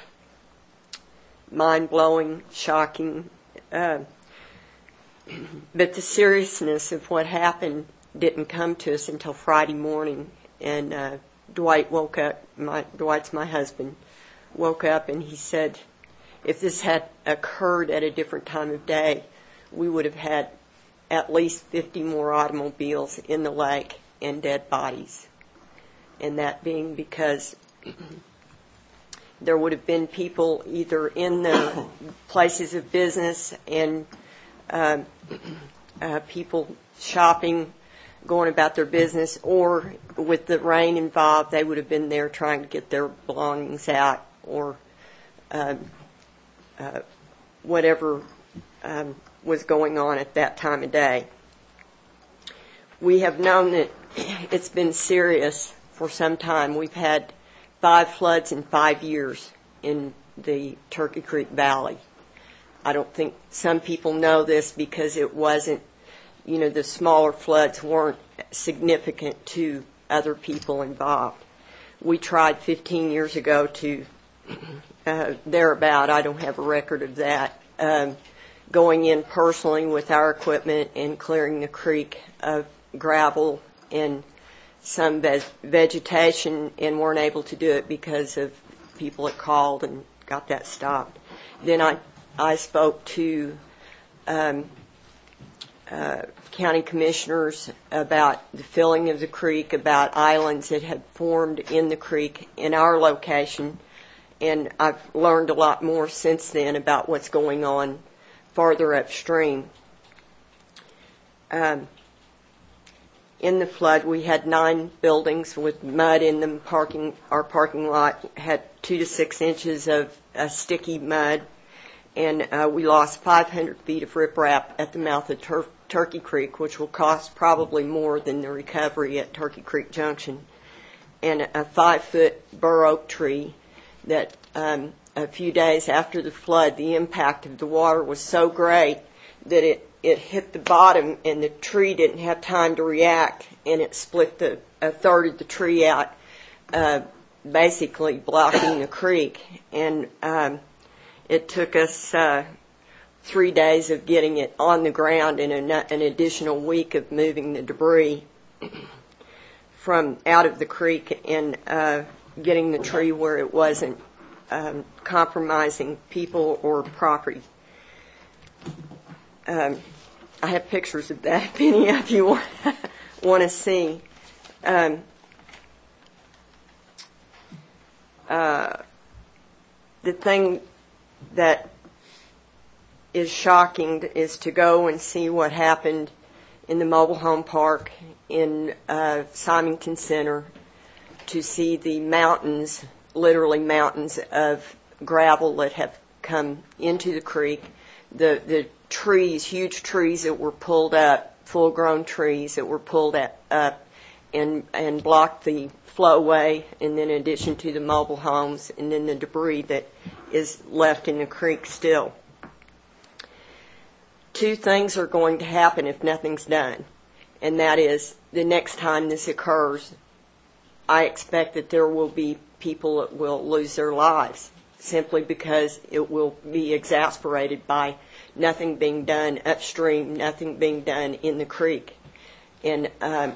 [SPEAKER 8] mind-blowing, shocking. Uh, but the seriousness of what happened didn't come to us until Friday morning. And uh, Dwight woke up, my, Dwight's my husband, woke up and he said, if this had occurred at a different time of day, we would have had at least fifty more automobiles in the lake and dead bodies. And that being because there would have been people either in the places of business and uh, uh, people shopping, going about their business, or with the rain involved, they would have been there trying to get their belongings out, or uh, uh, whatever um, was going on at that time of day. We have known that it's been serious for some time. We've had five floods in five years in the Turkey Creek Valley. I don't think some people know this because it wasn't, you know, the smaller floods weren't significant to other people involved. We tried fifteen years ago to, uh, thereabout, I don't have a record of that, um, going in personally with our equipment and clearing the creek of gravel and some ve- vegetation, and weren't able to do it because of people that called and got that stopped. Then I, I spoke to um, uh, county commissioners about the filling of the creek, about islands that had formed in the creek in our location, and I've learned a lot more since then about what's going on farther upstream. Um, in the flood, we had nine buildings with mud in them. Parking, our parking lot had two to six inches of uh, sticky mud, and uh, we lost five hundred feet of riprap at the mouth of Tur- Turkey Creek, which will cost probably more than the recovery at Turkey Creek Junction, and a five-foot bur oak tree that um, a few days after the flood, the impact of the water was so great that it it hit the bottom, and the tree didn't have time to react, and it split the a third of the tree out, uh, basically blocking the creek. And um, it took us uh, three days of getting it on the ground and an, an additional week of moving the debris from out of the creek and uh, getting the tree where it wasn't um, compromising people or property. Um, I have pictures of that if any of you want, want to see. Um, uh, the thing that is shocking is to go and see what happened in the mobile home park in uh, Symington Center, to see the mountains, literally mountains of gravel that have come into the creek, the the trees, huge trees that were pulled up, full-grown trees that were pulled up, up and and blocked the flowway, and then in addition to the mobile homes, and then the debris that is left in the creek still. Two things are going to happen if nothing's done, and that is, the next time this occurs, I expect that there will be people that will lose their lives simply because it will be exasperated by nothing being done upstream, nothing being done in the creek. And um,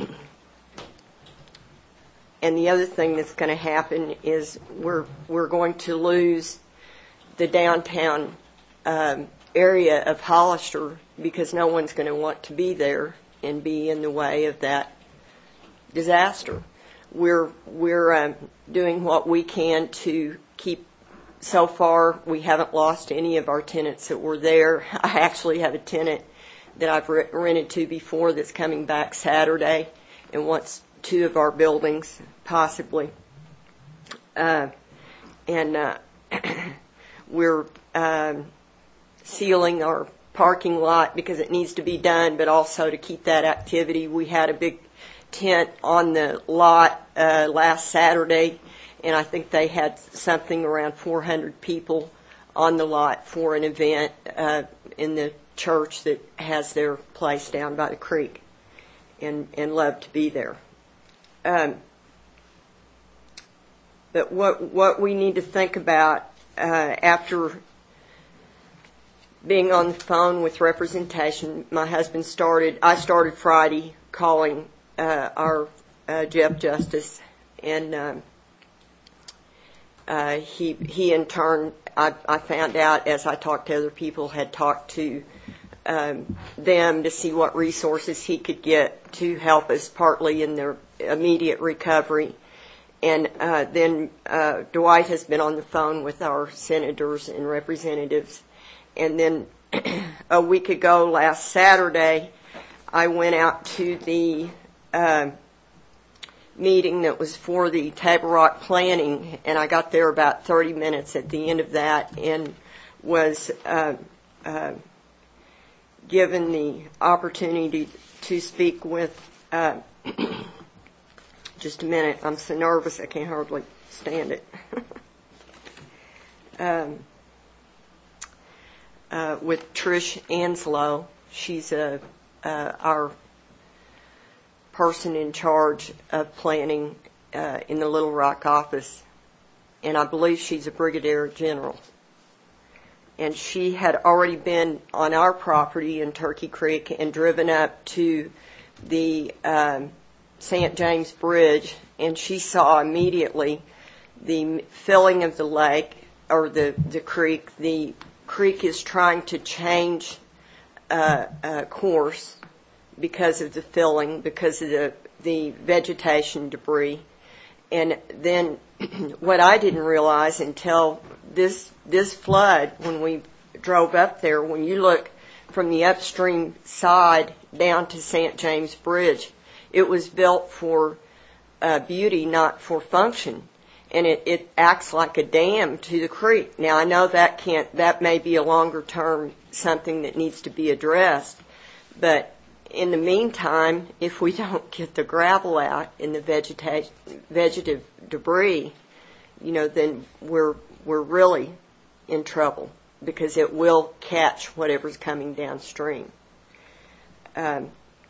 [SPEAKER 8] and the other thing that's going to happen is we're we're going to lose the downtown um, area of Hollister, because no one's going to want to be there and be in the way of that disaster. We're we're um, doing what we can to keep. So far, we haven't lost any of our tenants that were there. I actually have a tenant that I've re- rented to before that's coming back Saturday and wants two of our buildings, possibly. Uh, and uh, we're um, sealing our parking lot because it needs to be done, but also to keep that activity. We had a big tent on the lot uh, last Saturday, and I think they had something around four hundred people on the lot for an event uh, in the church that has their place down by the creek, and, and love to be there. Um, but what what we need to think about uh, after being on the phone with representation, my husband started, I started Friday calling uh, our uh, Jeff Justice, and um, Uh, he he in turn, I, I found out as I talked to other people, had talked to um, them to see what resources he could get to help us partly in their immediate recovery. And uh, then uh, Dwight has been on the phone with our senators and representatives. And then a week ago, last Saturday, I went out to the uh, meeting that was for the Table Rock planning, and I got there about thirty minutes at the end of that, and was uh, uh, given the opportunity to speak with uh, just a minute, I'm so nervous I can't hardly stand it. um, uh, with Trish Anslow. She's a, uh, our person in charge of planning uh, in the Little Rock office, and I believe she's a brigadier general. And she had already been on our property in Turkey Creek and driven up to the um, Saint James Bridge, and she saw immediately the filling of the lake, or the, the creek. The creek is trying to change uh, uh, course because of the filling, because of the, the vegetation debris. And then what I didn't realize until this this flood, when we drove up there, when you look from the upstream side down to Saint James Bridge, it was built for uh, beauty, not for function. And it, it acts like a dam to the creek. Now, I know that can't, that may be a longer term something that needs to be addressed, but in the meantime, if we don't get the gravel out and the vegeta- vegetative debris, you know, then we're we're really in trouble, because it will catch whatever's coming downstream. Um,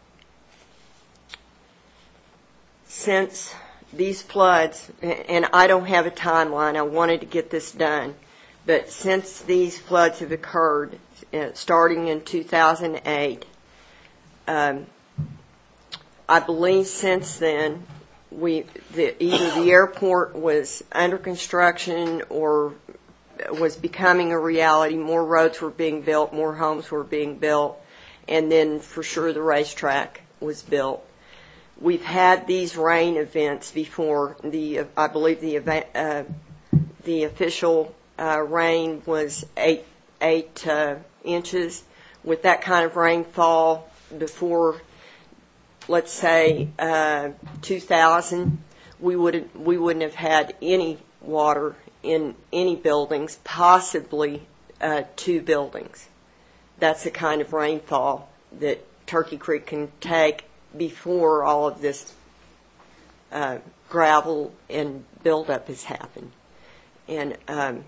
[SPEAKER 8] since these floods, and I don't have a timeline, I wanted to get this done, but since these floods have occurred, uh, starting in two thousand eight, um, I believe since then, we the, either the airport was under construction or was becoming a reality. More roads were being built, more homes were being built, and then for sure the racetrack was built. We've had these rain events before. The I believe the event, uh, the official uh, rain was eight eight uh, inches. With that kind of rainfall before, let's say uh, two thousand, we would we wouldn't have had any water in any buildings, possibly uh, two buildings. That's the kind of rainfall that Turkey Creek can take before all of this uh, gravel and buildup has happened. And um,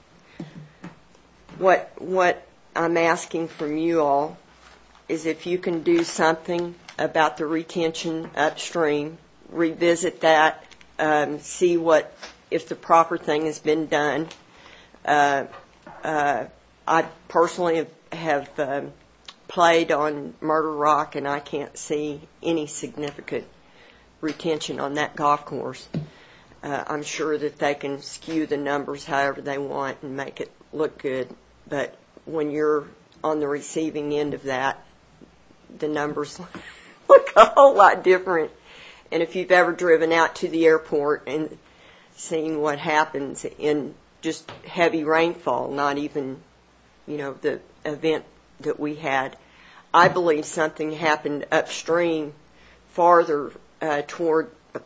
[SPEAKER 8] what what I'm asking from you all is if you can do something about the retention upstream, revisit that, um, see what if the proper thing has been done. Uh, uh, I personally have, have um, played on Murder Rock, and I can't see any significant retention on that golf course. Uh, I'm sure that they can skew the numbers however they want and make it look good, but when you're on the receiving end of that, the numbers look a whole lot different. And if you've ever driven out to the airport and seen what happens in just heavy rainfall, not even, you know, the event that we had, I believe something happened upstream farther uh, toward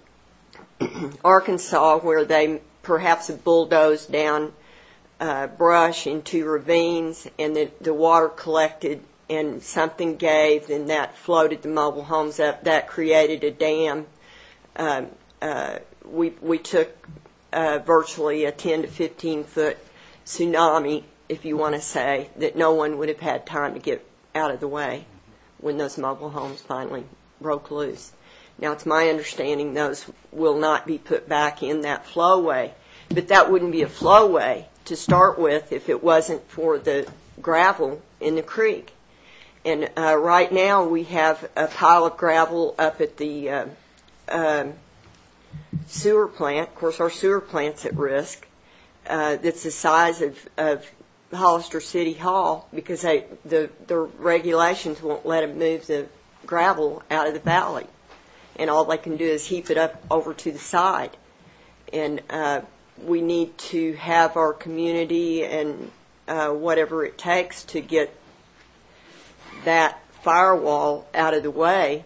[SPEAKER 8] Arkansas, where they perhaps have bulldozed down uh, brush into ravines, and the, the water collected and something gave, and that floated the mobile homes up. That created a dam. Um, uh, we we took uh, virtually a ten to fifteen foot tsunami, if you want to say, that no one would have had time to get out of the way when those mobile homes finally broke loose. Now, it's my understanding those will not be put back in that flowway, but that wouldn't be a flowway to start with if it wasn't for the gravel in the creek. And uh, right now we have a pile of gravel up at the uh, um, sewer plant. Of course, our sewer plant's at risk. Uh, that's the size of, of Hollister City Hall, because they, the, the regulations won't let them move the gravel out of the valley. And all they can do is heap it up over to the side. And uh, we need to have our community and uh, whatever it takes to get that firewall out of the way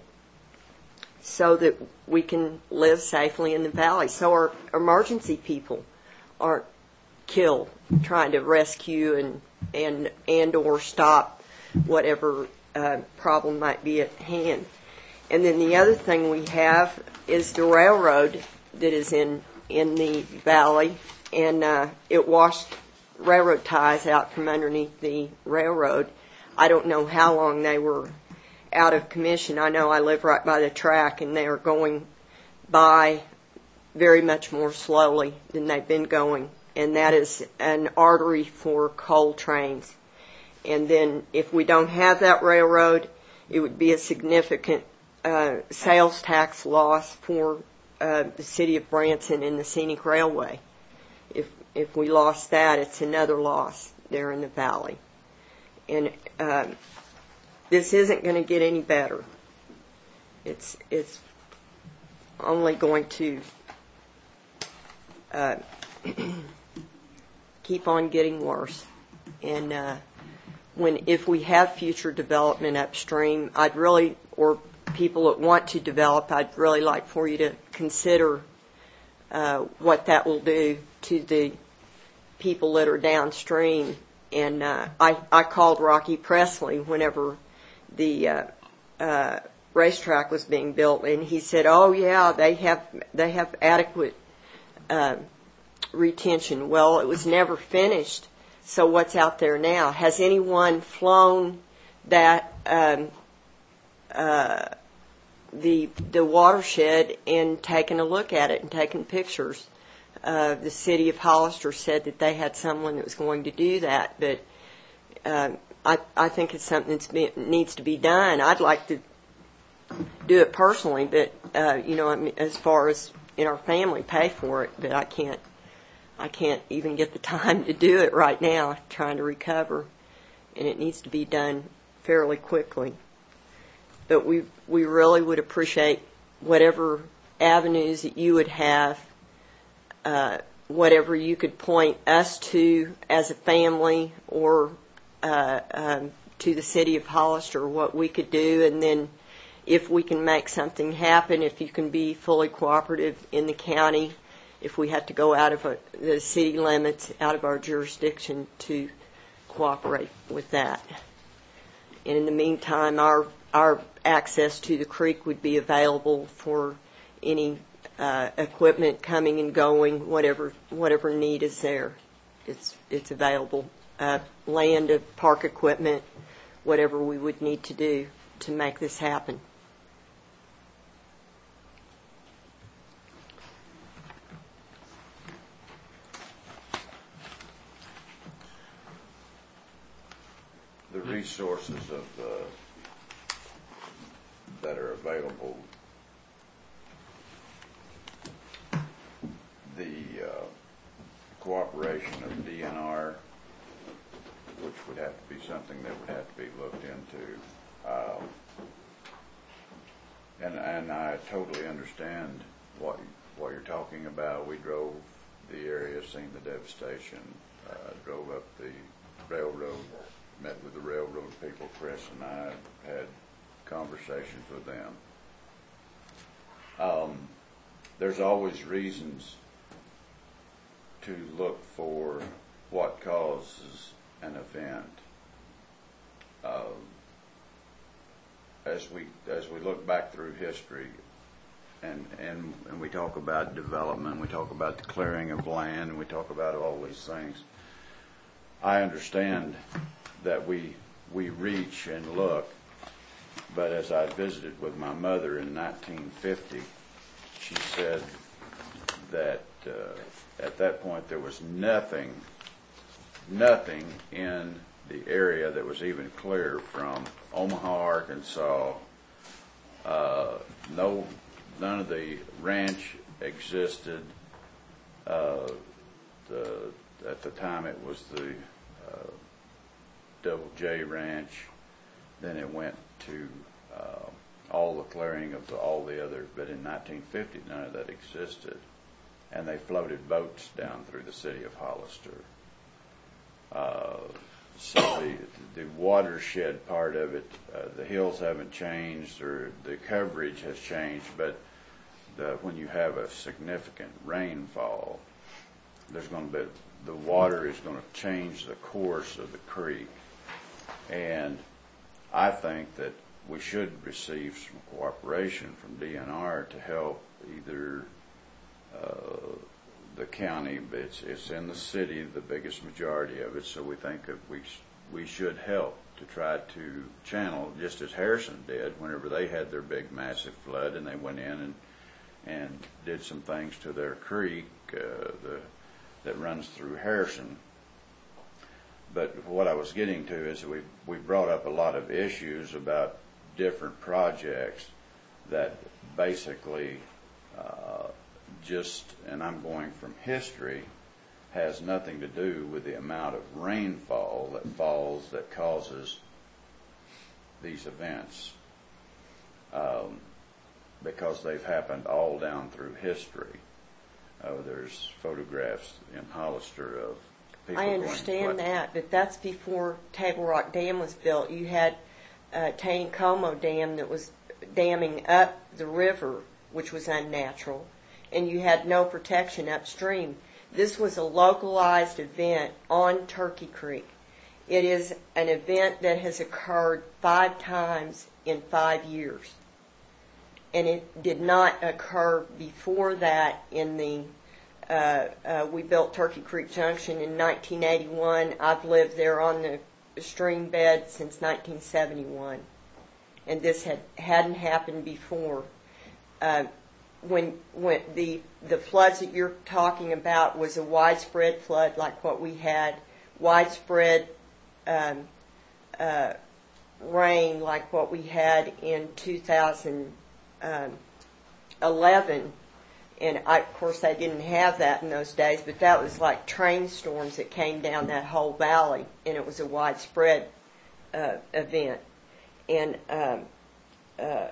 [SPEAKER 8] so that we can live safely in the valley, so our emergency people aren't killed trying to rescue and and and or stop whatever uh, problem might be at hand. And then the other thing we have is the railroad that is in in the valley, and uh, it washed railroad ties out from underneath the railroad. I don't know how long they were out of commission. I know I live right by the track, and they are going by very much more slowly than they've been going. And that is an artery for coal trains. And then if we don't have that railroad, it would be a significant uh, sales tax loss for uh, the city of Branson and the Scenic Railway. If if we lost that, it's another loss there in the valley. And uh, this isn't going to get any better. It's it's only going to uh, keep on getting worse. And uh, when if we have future development upstream, I'd really, or people that want to develop, I'd really like for you to consider uh, what that will do to the people that are downstream. And uh, I, I called Rocky Presley whenever the uh, uh, racetrack was being built, and he said, "Oh yeah, they have they have adequate uh, retention." Well, it was never finished. So what's out there now? Has anyone flown that um, uh, the the watershed and taken a look at it and taken pictures? Uh, the city of Hollister said that they had someone that was going to do that, but uh, I, I think it's something that needs to be done. I'd like to do it personally, but uh, you know, I mean, as far as in our family, pay for it. But I can't, I can't even get the time to do it right now. Trying to recover, and it needs to be done fairly quickly. But we we really would appreciate whatever avenues that you would have. Uh, whatever you could point us to as a family, or uh, um, to the city of Hollister, what we could do, and then if we can make something happen, if you can be fully cooperative in the county, if we have to go out of a, the city limits, out of our jurisdiction to cooperate with that. And in the meantime, our our access to the creek would be available for any Uh, equipment coming and going, whatever whatever need is there, it's it's available. Uh, land, of park equipment, whatever we would need to do to make this happen.
[SPEAKER 4] The resources of uh, that are available. The uh, cooperation of D N R, which would have to be something that would have to be looked into. Um, and and I totally understand what what you're talking about. We drove the area, seen the devastation, uh, drove up the railroad, met with the railroad people. Chris and I had conversations with them. Um, there's always reasons to look for what causes an event. Uh, as we as we look back through history, and, and and we talk about development, we talk about the clearing of land, and we talk about all these things. I understand that we we reach and look, but as I visited with my mother in nineteen fifty, she said that uh, at that point there was nothing, nothing in the area that was even clear from Omaha, Arkansas. Uh, no, none of the ranch existed. Uh, the, at the time it was the uh, Double J Ranch. Then it went to uh, all the clearing of the, all the other, but in nineteen fifty none of that existed. And they floated boats down through the city of Hollister. Uh, so the, the watershed part of it, uh, the hills haven't changed, or the coverage has changed, but the, when you have a significant rainfall, there's going to be, the water is going to change the course of the creek. And I think that we should receive some cooperation from D N R to help either uh, the county, but it's, it's in the city, the biggest majority of it, so we think that we, sh- we should help to try to channel, just as Harrison did whenever they had their big massive flood, and they went in and, and did some things to their creek uh, the, that runs through Harrison. But what I was getting to is we we brought up a lot of issues about different projects. that basically uh, just, and I'm going from history, has nothing to do with the amount of rainfall that falls that causes these events, um, because they've happened all down through history. Uh, there's photographs in Hollister of people
[SPEAKER 8] I
[SPEAKER 4] going
[SPEAKER 8] understand
[SPEAKER 4] flood-
[SPEAKER 8] that, but that's before Table Rock Dam was built. You had uh, Taneycomo Dam that was damming up the river, which was unnatural, and you had no protection upstream. This was a localized event on Turkey Creek. It is an event that has occurred five times in five years. And it did not occur before that in the, uh, uh, we built Turkey Creek Junction in nineteen eighty-one. I've lived there on the stream bed since nineteen seventy-one. And this had, hadn't happened before. Uh, when when the, the floods that you're talking about was a widespread flood like what we had, widespread um, uh, rain like what we had in two thousand eleven, and I, of course I didn't have that in those days, but that was like train storms that came down that whole valley, and it was a widespread uh, event. And um, uh,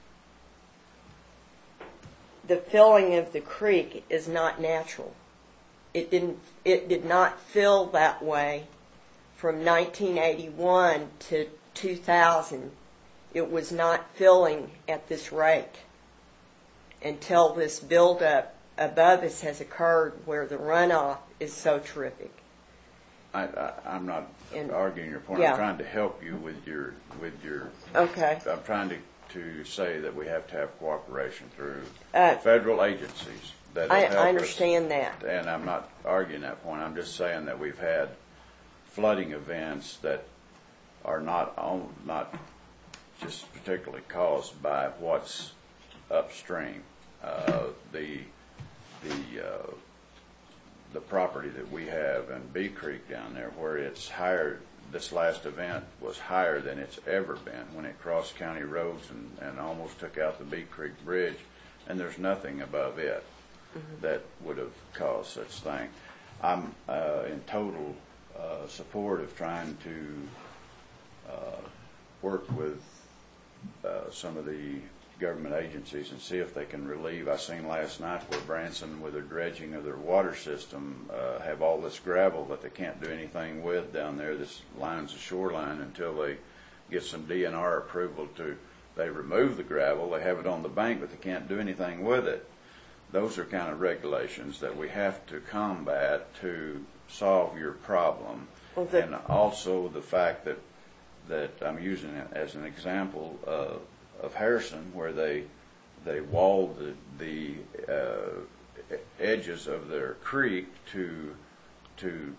[SPEAKER 8] the filling of the creek is not natural. It didn't. It did not fill that way from nineteen eighty-one to two thousand. It was not filling at this rate until this buildup above us has occurred, where the runoff is so terrific.
[SPEAKER 4] I, I, I'm not
[SPEAKER 8] And-
[SPEAKER 4] arguing your point.
[SPEAKER 8] yeah.
[SPEAKER 4] I'm trying to help you with your with your.
[SPEAKER 8] Okay.
[SPEAKER 4] I'm trying to to say that we have to have cooperation through
[SPEAKER 8] Uh,
[SPEAKER 4] federal agencies that
[SPEAKER 8] I,
[SPEAKER 4] have helped
[SPEAKER 8] I understand that.
[SPEAKER 4] us. And I'm not arguing that point. I'm just saying that we've had flooding events that are not on, not just particularly caused by what's upstream. Uh, the the uh, the property that we have in Bee Creek down there, where it's higher. This last event was higher than it's ever been when it crossed county roads and, and almost took out the Bee Creek Bridge, and there's nothing above it mm-hmm. that would have caused such thing. I'm uh, in total uh, support of trying to uh, work with uh, some of the government agencies and see if they can relieve. I seen last night where Branson, with their dredging of their water system, uh, have all this gravel that they can't do anything with down there. This lines the shoreline until they get some D N R approval to, they remove the gravel, they have it on the bank, but they can't do anything with it. Those are kind of regulations that we have to combat to solve your problem.
[SPEAKER 8] Well, the-
[SPEAKER 4] and also the fact that, that I'm using it as an example uh, of Harrison, where they they walled the, the uh, edges of their creek to to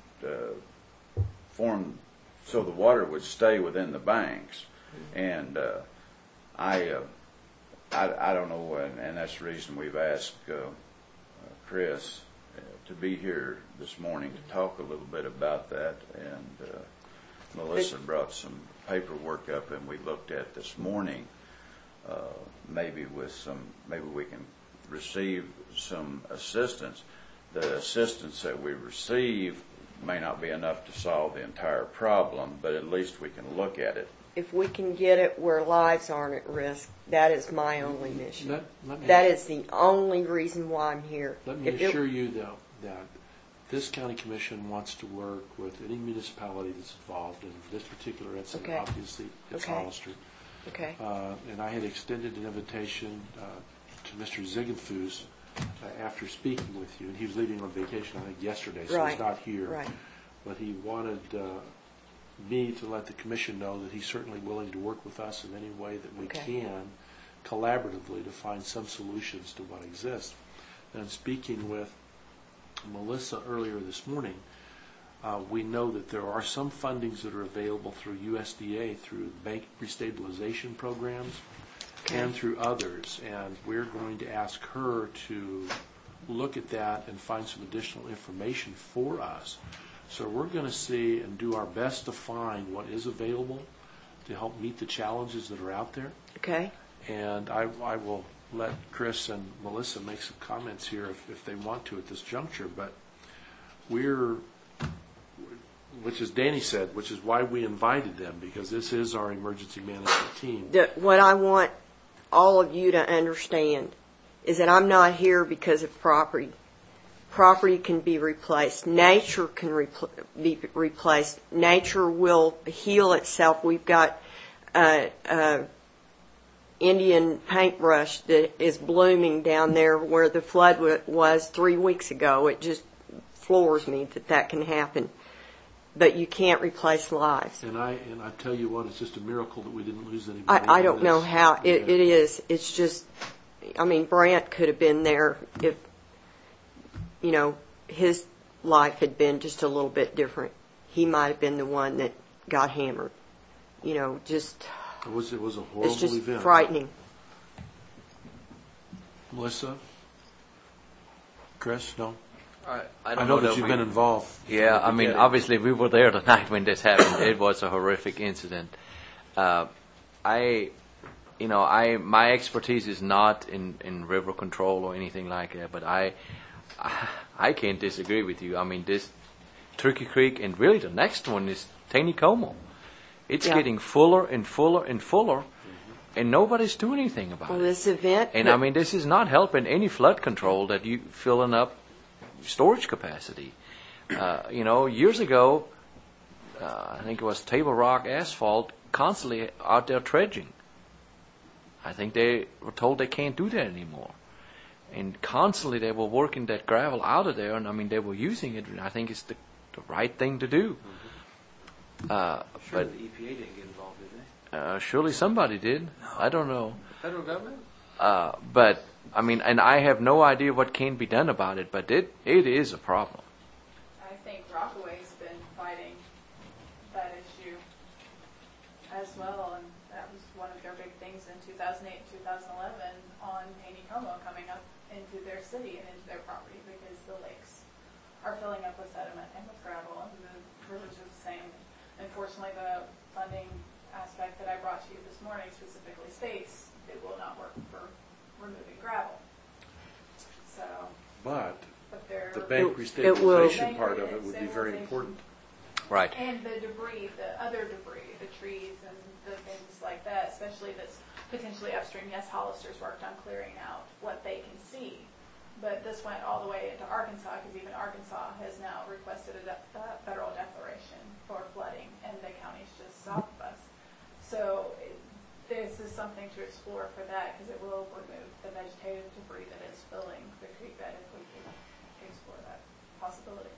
[SPEAKER 4] uh, form so the water would stay within the banks, and uh, I, uh, I I don't know, and, and that's the reason we've asked uh, Chris uh, to be here this morning to talk a little bit about that, and uh, Melissa brought some paperwork up, and we looked at this morning. Uh, maybe with some, maybe we can receive some assistance. The assistance that we receive may not be enough to solve the entire problem, but at least we can look at it.
[SPEAKER 8] If we can get it where lives aren't at risk, that is my only mission.
[SPEAKER 2] Let, let me,
[SPEAKER 8] That is the only reason why I'm here.
[SPEAKER 2] let me
[SPEAKER 8] If it-
[SPEAKER 2] assure you, though, that this county commission wants to work with any municipality that's involved in this particular incident.
[SPEAKER 8] Okay.
[SPEAKER 2] Obviously, it's
[SPEAKER 8] Okay.
[SPEAKER 2] Hollister.
[SPEAKER 8] Okay.
[SPEAKER 2] Uh, and I had extended an invitation uh, to Mister Ziegenfuss uh, after speaking with you, and he was leaving on vacation, I think, yesterday, so
[SPEAKER 8] Right.
[SPEAKER 2] he's not here.
[SPEAKER 8] Right.
[SPEAKER 2] But he wanted uh, me to let the commission know that he's certainly willing to work with us in any way that we
[SPEAKER 8] Okay.
[SPEAKER 2] can, collaboratively, to find some solutions to what exists. And speaking with Melissa earlier this morning, Uh, we know that there are some fundings that are available through U S D A, through bank restabilization programs,
[SPEAKER 8] Okay.
[SPEAKER 2] and through others. And we're going to ask her to look at that and find some additional information for us. So we're going to see and do our best to find what is available to help meet the challenges that are out there.
[SPEAKER 8] Okay.
[SPEAKER 2] And I, I will let Chris and Melissa make some comments here if, if they want to at this juncture, but we're, which is Danny said, which is why we invited them, because this is our emergency management team.
[SPEAKER 8] The, what I want all of you to understand is that I'm not here because of property. Property can be replaced. Nature can repl- be replaced. Nature will heal itself. We've got uh, uh, Indian paintbrush that is blooming down there where the flood w- was three weeks ago. It just floors me that that can happen. But you can't replace lives.
[SPEAKER 2] And I and I tell you what, it's just a miracle that we didn't lose anybody.
[SPEAKER 8] I, I
[SPEAKER 2] in
[SPEAKER 8] don't
[SPEAKER 2] this.
[SPEAKER 8] know how it,
[SPEAKER 2] Yeah.
[SPEAKER 8] it is. It's just, I mean, Brant could have been there if, you know, his life had been just a little bit different. He might have been the one that got hammered. You know, just,
[SPEAKER 2] It was it was a horrible
[SPEAKER 8] it's just
[SPEAKER 2] event.
[SPEAKER 8] frightening.
[SPEAKER 2] Melissa, Chris, no.
[SPEAKER 10] I, I,
[SPEAKER 2] I
[SPEAKER 10] don't
[SPEAKER 2] know
[SPEAKER 10] know
[SPEAKER 2] that you've
[SPEAKER 10] we-
[SPEAKER 2] been involved.
[SPEAKER 10] Yeah, I mean,
[SPEAKER 2] Yeah.
[SPEAKER 10] obviously we were there the night when this happened. It was a horrific incident. Uh, I, you know, I my expertise is not in, in river control or anything like that, but I, I, I can't disagree with you. I mean, this Turkey Creek and really the next one is Taneycomo. It's
[SPEAKER 8] Yeah.
[SPEAKER 10] getting fuller and fuller and fuller, and nobody's doing anything about
[SPEAKER 8] Well,
[SPEAKER 10] it.
[SPEAKER 8] this event,
[SPEAKER 10] And I mean, this is not helping any flood control that you filling up storage capacity. Uh, you know, years ago, uh, I think it was Table Rock Asphalt constantly out there dredging. I think they were told they can't do that anymore. And constantly they were working that gravel out of there, and I mean, they were using it, and I think it's the, the right thing to do. Uh,
[SPEAKER 1] Sure,
[SPEAKER 10] but
[SPEAKER 1] the E P A didn't get involved, did they?
[SPEAKER 10] uh, surely somebody did. I don't know.
[SPEAKER 1] Federal government?
[SPEAKER 10] Uh, but I mean, and I have no idea what can be done about it. But it it is a problem.
[SPEAKER 11] I think Rockaway's been fighting that issue as well, and that was one of their big things in two thousand eight and two thousand eleven on Taneycomo coming up into their city and into their property because the lakes are filling up with sediment and with gravel, and the rivers are the same. Unfortunately, the funding aspect that I brought to you this morning specifically states it will not work for removing gravel. So,
[SPEAKER 2] But
[SPEAKER 11] but they're...
[SPEAKER 2] the bank
[SPEAKER 8] It- it will-
[SPEAKER 2] restabilization part of it would be very important.
[SPEAKER 10] Right.
[SPEAKER 11] And the debris, the other debris, the trees and the things like that, especially that's potentially upstream. Yes, Hollister's worked on clearing out what they can see, but this went all the way into Arkansas because even Arkansas has now requested a, de- a federal declaration for flooding, and the county's just south of us. So it, this is something to explore for that because it will remove the vegetative debris that is filling the creek bed if we can explore that possibility.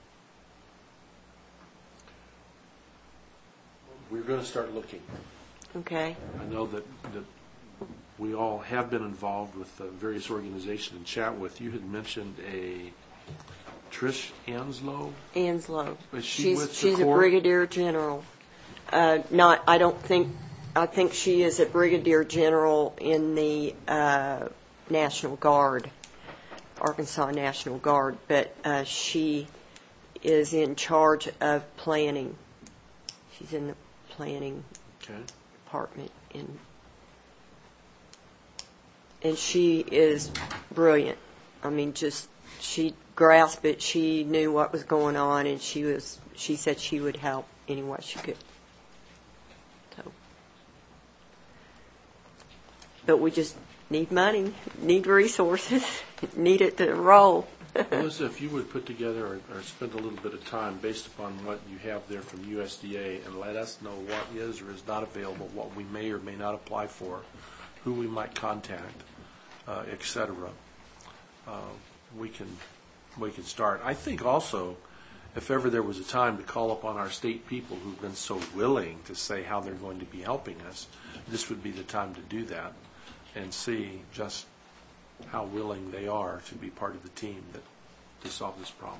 [SPEAKER 2] We're going to start looking.
[SPEAKER 8] okay.
[SPEAKER 2] I know that, that we all have been involved with uh, various organizations and chat with. You had mentioned a Trish Anslow.
[SPEAKER 8] Anslow.
[SPEAKER 2] Is she
[SPEAKER 8] she's
[SPEAKER 2] with the
[SPEAKER 8] she's a
[SPEAKER 2] Corps?
[SPEAKER 8] brigadier general. Uh, not, I don't think. I think she is a brigadier general in the uh, National Guard, Arkansas National Guard, but uh, she is in charge of planning. She's in the planning
[SPEAKER 2] Okay.
[SPEAKER 8] department, in, and she is brilliant. I mean, just she grasped it. She knew what was going on, and she was. She said she would help any way she could. So, but we just need money, need resources, need it to roll.
[SPEAKER 2] Melissa, if you would put together or, or spend a little bit of time based upon what you have there from U S D A and let us know what is or is not available, what we may or may not apply for, who we might contact, uh, et cetera, uh, we can we can start. I think also, if ever there was a time to call upon our state people who've been so willing to say how they're going to be helping us, this would be the time to do that and see just how willing they are to be part of the team that to solve this problem.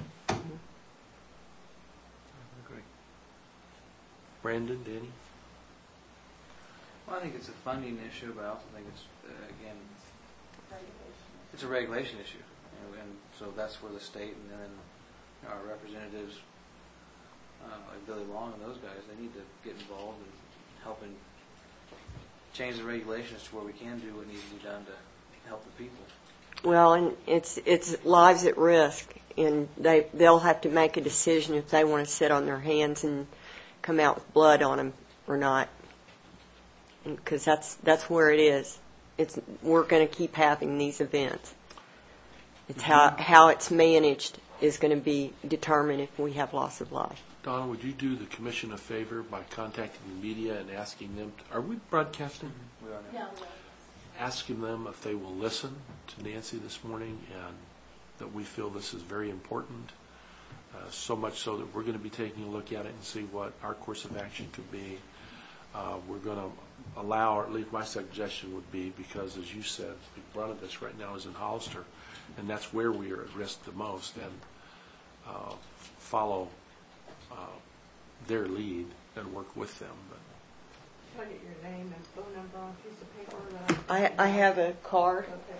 [SPEAKER 10] Great.
[SPEAKER 2] Brandon, Danny?
[SPEAKER 1] Well, I think it's a funding issue, but I also think it's, uh, again,
[SPEAKER 11] Regulation.
[SPEAKER 1] it's a regulation issue. You know, and so that's where the state and then our representatives, uh, like Billy Long and those guys, they need to get involved in helping change the regulations to where we can do what needs to be done to help the people.
[SPEAKER 8] Well, and it's it's lives at risk, and they they'll have to make a decision if they want to sit on their hands and come out with blood on them or not, because that's that's where it is. It's we're going to keep having these events. It's how how it's managed is going to be determined if we have loss of life.
[SPEAKER 2] Donna, would you do the commission a favor by contacting the media and asking them, to, are we broadcasting?
[SPEAKER 1] We are now.
[SPEAKER 11] No,
[SPEAKER 2] Asking them if they will listen to Nancy this morning, and that we feel this is very important, uh, so much so that we're going to be taking a look at it and see what our course of action could be. Uh, we're going to allow, or at least my suggestion would be, because as you said, the big brunt of this right now is in Hollister, and that's where we are at risk the most, and uh, follow uh, their lead and work with them. But
[SPEAKER 9] Can I get your name and phone number on a piece of paper? That
[SPEAKER 8] I I have a card.
[SPEAKER 9] Okay.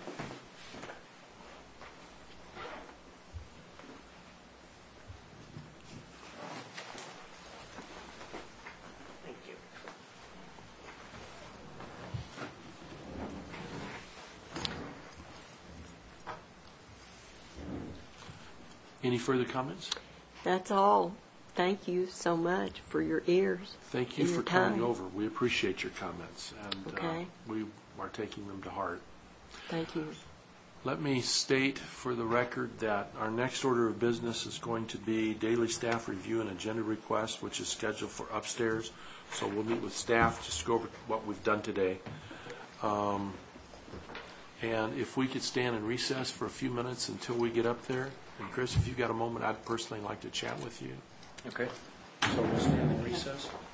[SPEAKER 8] Thank you.
[SPEAKER 2] any further comments?
[SPEAKER 8] That's all. Thank you so much for your ears.
[SPEAKER 2] Thank you
[SPEAKER 8] and
[SPEAKER 2] for
[SPEAKER 8] your
[SPEAKER 2] coming
[SPEAKER 8] time.
[SPEAKER 2] over. We appreciate your comments, and uh,
[SPEAKER 8] Okay.
[SPEAKER 2] we are taking them to heart.
[SPEAKER 8] Thank you.
[SPEAKER 2] Let me state for the record that our next order of business is going to be daily staff review and agenda request, which is scheduled for upstairs. So we'll meet with staff just to go over what we've done today. Um, and if we could stand in recess for a few minutes until we get up there. And Chris, if you've got a moment, I'd personally like to chat with you.
[SPEAKER 3] Okay.
[SPEAKER 2] So we'll stand in recess.